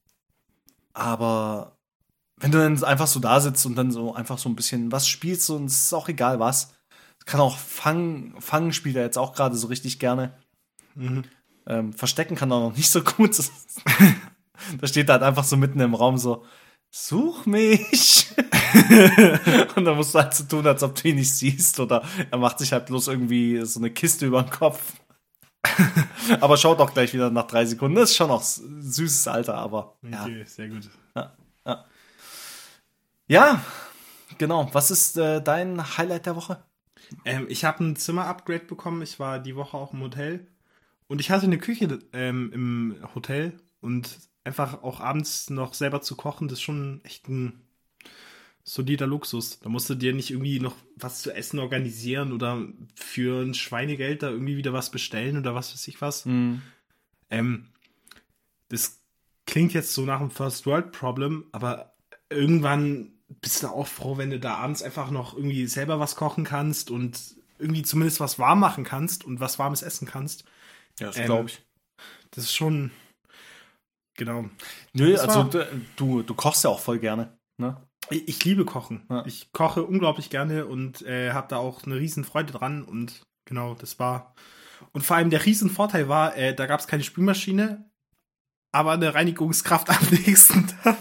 aber wenn du dann einfach so da sitzt und dann so einfach so ein bisschen was spielst und es ist auch egal was. Kann auch Fangen, Fangen spielt er jetzt auch gerade so richtig gerne. Mhm. Ähm, verstecken kann er noch nicht so gut. Da steht er halt einfach so mitten im Raum so, such mich. Und dann musst du halt so tun, als ob du ihn nicht siehst. Oder er macht sich halt bloß irgendwie so eine Kiste über den Kopf. Aber schaut auch gleich wieder nach drei Sekunden. Das ist schon noch süßes Alter, aber ja. Okay, sehr gut. Ja, ja. Ja, genau. Was ist äh, dein Highlight der Woche? Ähm, ich habe ein Zimmer-Upgrade bekommen. Ich war die Woche auch im Hotel. Und ich hatte eine Küche ähm, im Hotel. Und einfach auch abends noch selber zu kochen, das ist schon echt ein solider Luxus. Da musst du dir nicht irgendwie noch was zu essen organisieren oder für ein Schweinegeld da irgendwie wieder was bestellen oder was weiß ich was. Mhm. Ähm, das klingt jetzt so nach einem First-World-Problem, aber irgendwann bist du auch froh, wenn du da abends einfach noch irgendwie selber was kochen kannst und irgendwie zumindest was warm machen kannst und was Warmes essen kannst. Ja, das Ähm, glaube ich. Das ist schon, genau. Nö, Das also war- du, du kochst ja auch voll gerne, ne? Ich, ich liebe Kochen. Ja. Ich koche unglaublich gerne und äh, habe da auch eine riesen Freude dran und genau, das war. Und vor allem der riesen Vorteil war, äh, da gab es keine Spülmaschine, aber eine Reinigungskraft am nächsten Tag.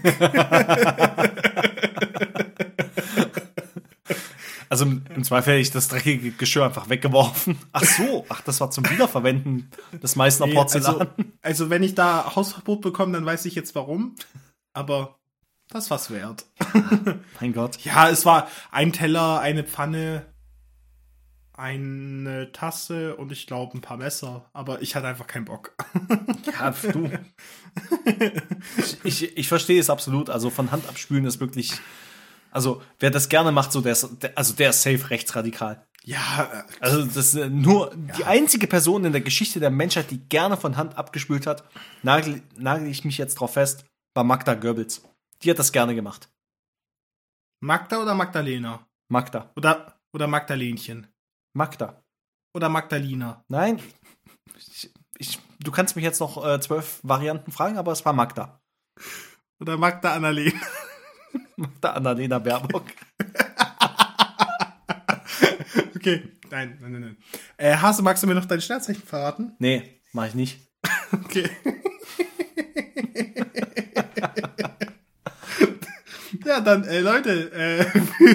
Also im im Zweifel hätte ich das dreckige Geschirr einfach weggeworfen. Ach so, ach, das war zum Wiederverwenden des Meißner Nee, Porzellan. also, also wenn ich da Hausverbot bekomme, dann weiß ich jetzt warum. Aber das war's wert. Mein Gott. Ja, es war ein Teller, eine Pfanne, eine Tasse und ich glaube ein paar Messer. Aber ich hatte einfach keinen Bock. Ja, du. Ich, ich, ich verstehe es absolut. Also von Hand abspülen ist wirklich. Also wer das gerne macht, so der ist, der, also der ist safe rechtsradikal. Ja, Also das ist nur die einzige Person in der Geschichte der Menschheit, die gerne von Hand abgespült hat, nagel, nagel ich mich jetzt drauf fest, war Magda Goebbels. Die hat das gerne gemacht. Magda oder Magdalena? Magda. Oder, oder Magdalenchen? Magda. Oder Magdalena? Nein. Ich, ich, du kannst mich jetzt noch äh, zwölf Varianten fragen, aber es war Magda. Oder Magda Annalena? Magda Annalena Baerbock. Okay, nein, nein, nein, nein. Äh, Hase, magst du mir noch dein Sternzeichen verraten? Nee, mach ich nicht. Okay. Ja, dann, äh, Leute, äh,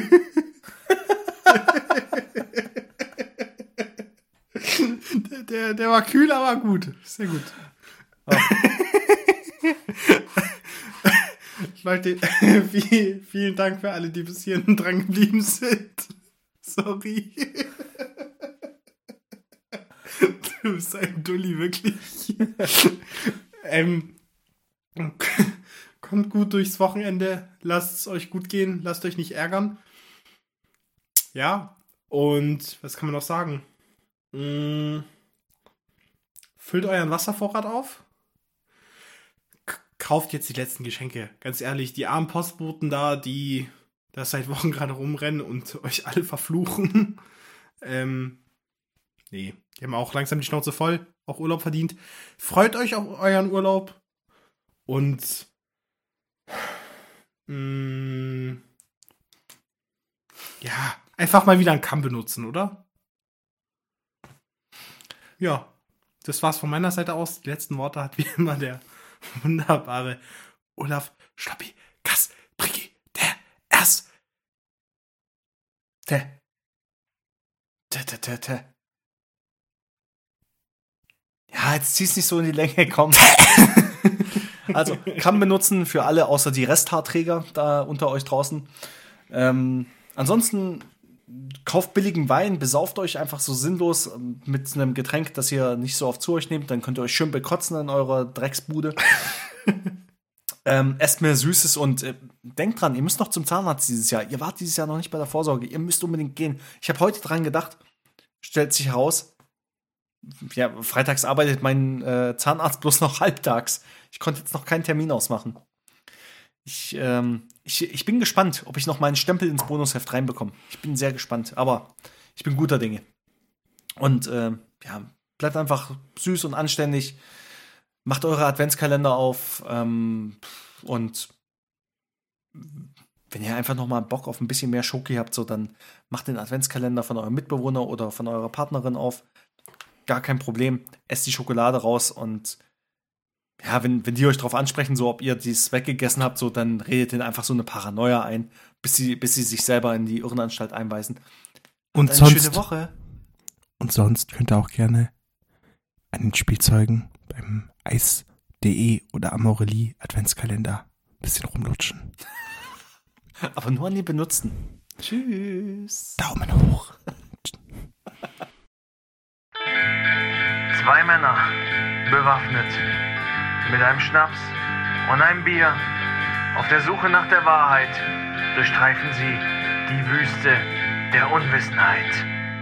der, der, der war kühl, aber gut. Sehr gut. Ich wollte, viel, vielen Dank für alle, die bis hierhin dran geblieben sind. Sorry. Du bist ein Dulli, wirklich. ähm, kommt gut durchs Wochenende. Lasst es euch gut gehen. Lasst euch nicht ärgern. Ja, und was kann man noch sagen? Mm, füllt euren Wasservorrat auf. K- kauft jetzt die letzten Geschenke. Ganz ehrlich, die armen Postboten da, die da seit Wochen gerade rumrennen und euch alle verfluchen. ähm, nee, die haben auch langsam die Schnauze voll, auch Urlaub verdient. Freut euch auf euren Urlaub und mh, ja, einfach mal wieder einen Kamm benutzen, oder? Ja, das war's von meiner Seite aus. Die letzten Worte hat wie immer der wunderbare Olaf Schloppi Kass Briggi, der erst. Tä. Tä, tä, tä, tä. Ja, jetzt zieh's nicht so in die Länge, komm. Also, kann benutzen für alle außer die Resthaarträger da unter euch draußen. Ähm, ansonsten kauft billigen Wein, besauft euch einfach so sinnlos ähm, mit einem Getränk, das ihr nicht so oft zu euch nehmt. Dann könnt ihr euch schön bekotzen in eurer Drecksbude. ähm, esst mehr Süßes und äh, denkt dran, ihr müsst noch zum Zahnarzt dieses Jahr. Ihr wart dieses Jahr noch nicht bei der Vorsorge. Ihr müsst unbedingt gehen. Ich habe heute dran gedacht, stellt sich heraus, ja, freitags arbeitet mein äh, Zahnarzt bloß noch halbtags. Ich konnte jetzt noch keinen Termin ausmachen. Ich, ähm, ich, ich bin gespannt, ob ich noch meinen Stempel ins Bonusheft reinbekomme. Ich bin sehr gespannt, aber ich bin guter Dinge. Und äh, ja, bleibt einfach süß und anständig. Macht eure Adventskalender auf ähm, und wenn ihr einfach noch mal Bock auf ein bisschen mehr Schoki habt, so dann macht den Adventskalender von eurem Mitbewohner oder von eurer Partnerin auf. Gar kein Problem. Esst die Schokolade raus und ja, wenn, wenn die euch drauf ansprechen, so ob ihr dies weggegessen habt, so, dann redet ihnen einfach so eine Paranoia ein, bis sie, bis sie sich selber in die Irrenanstalt einweisen. Und eine sonst, schöne Woche. Und sonst könnt ihr auch gerne an den Spielzeugen beim Eis punkt de oder Amorelie Adventskalender ein bisschen rumlutschen. Aber nur an die Benutzten. Tschüss. Daumen hoch. Zwei Männer, bewaffnet, mit einem Schnaps und einem Bier, auf der Suche nach der Wahrheit, durchstreifen sie die Wüste der Unwissenheit.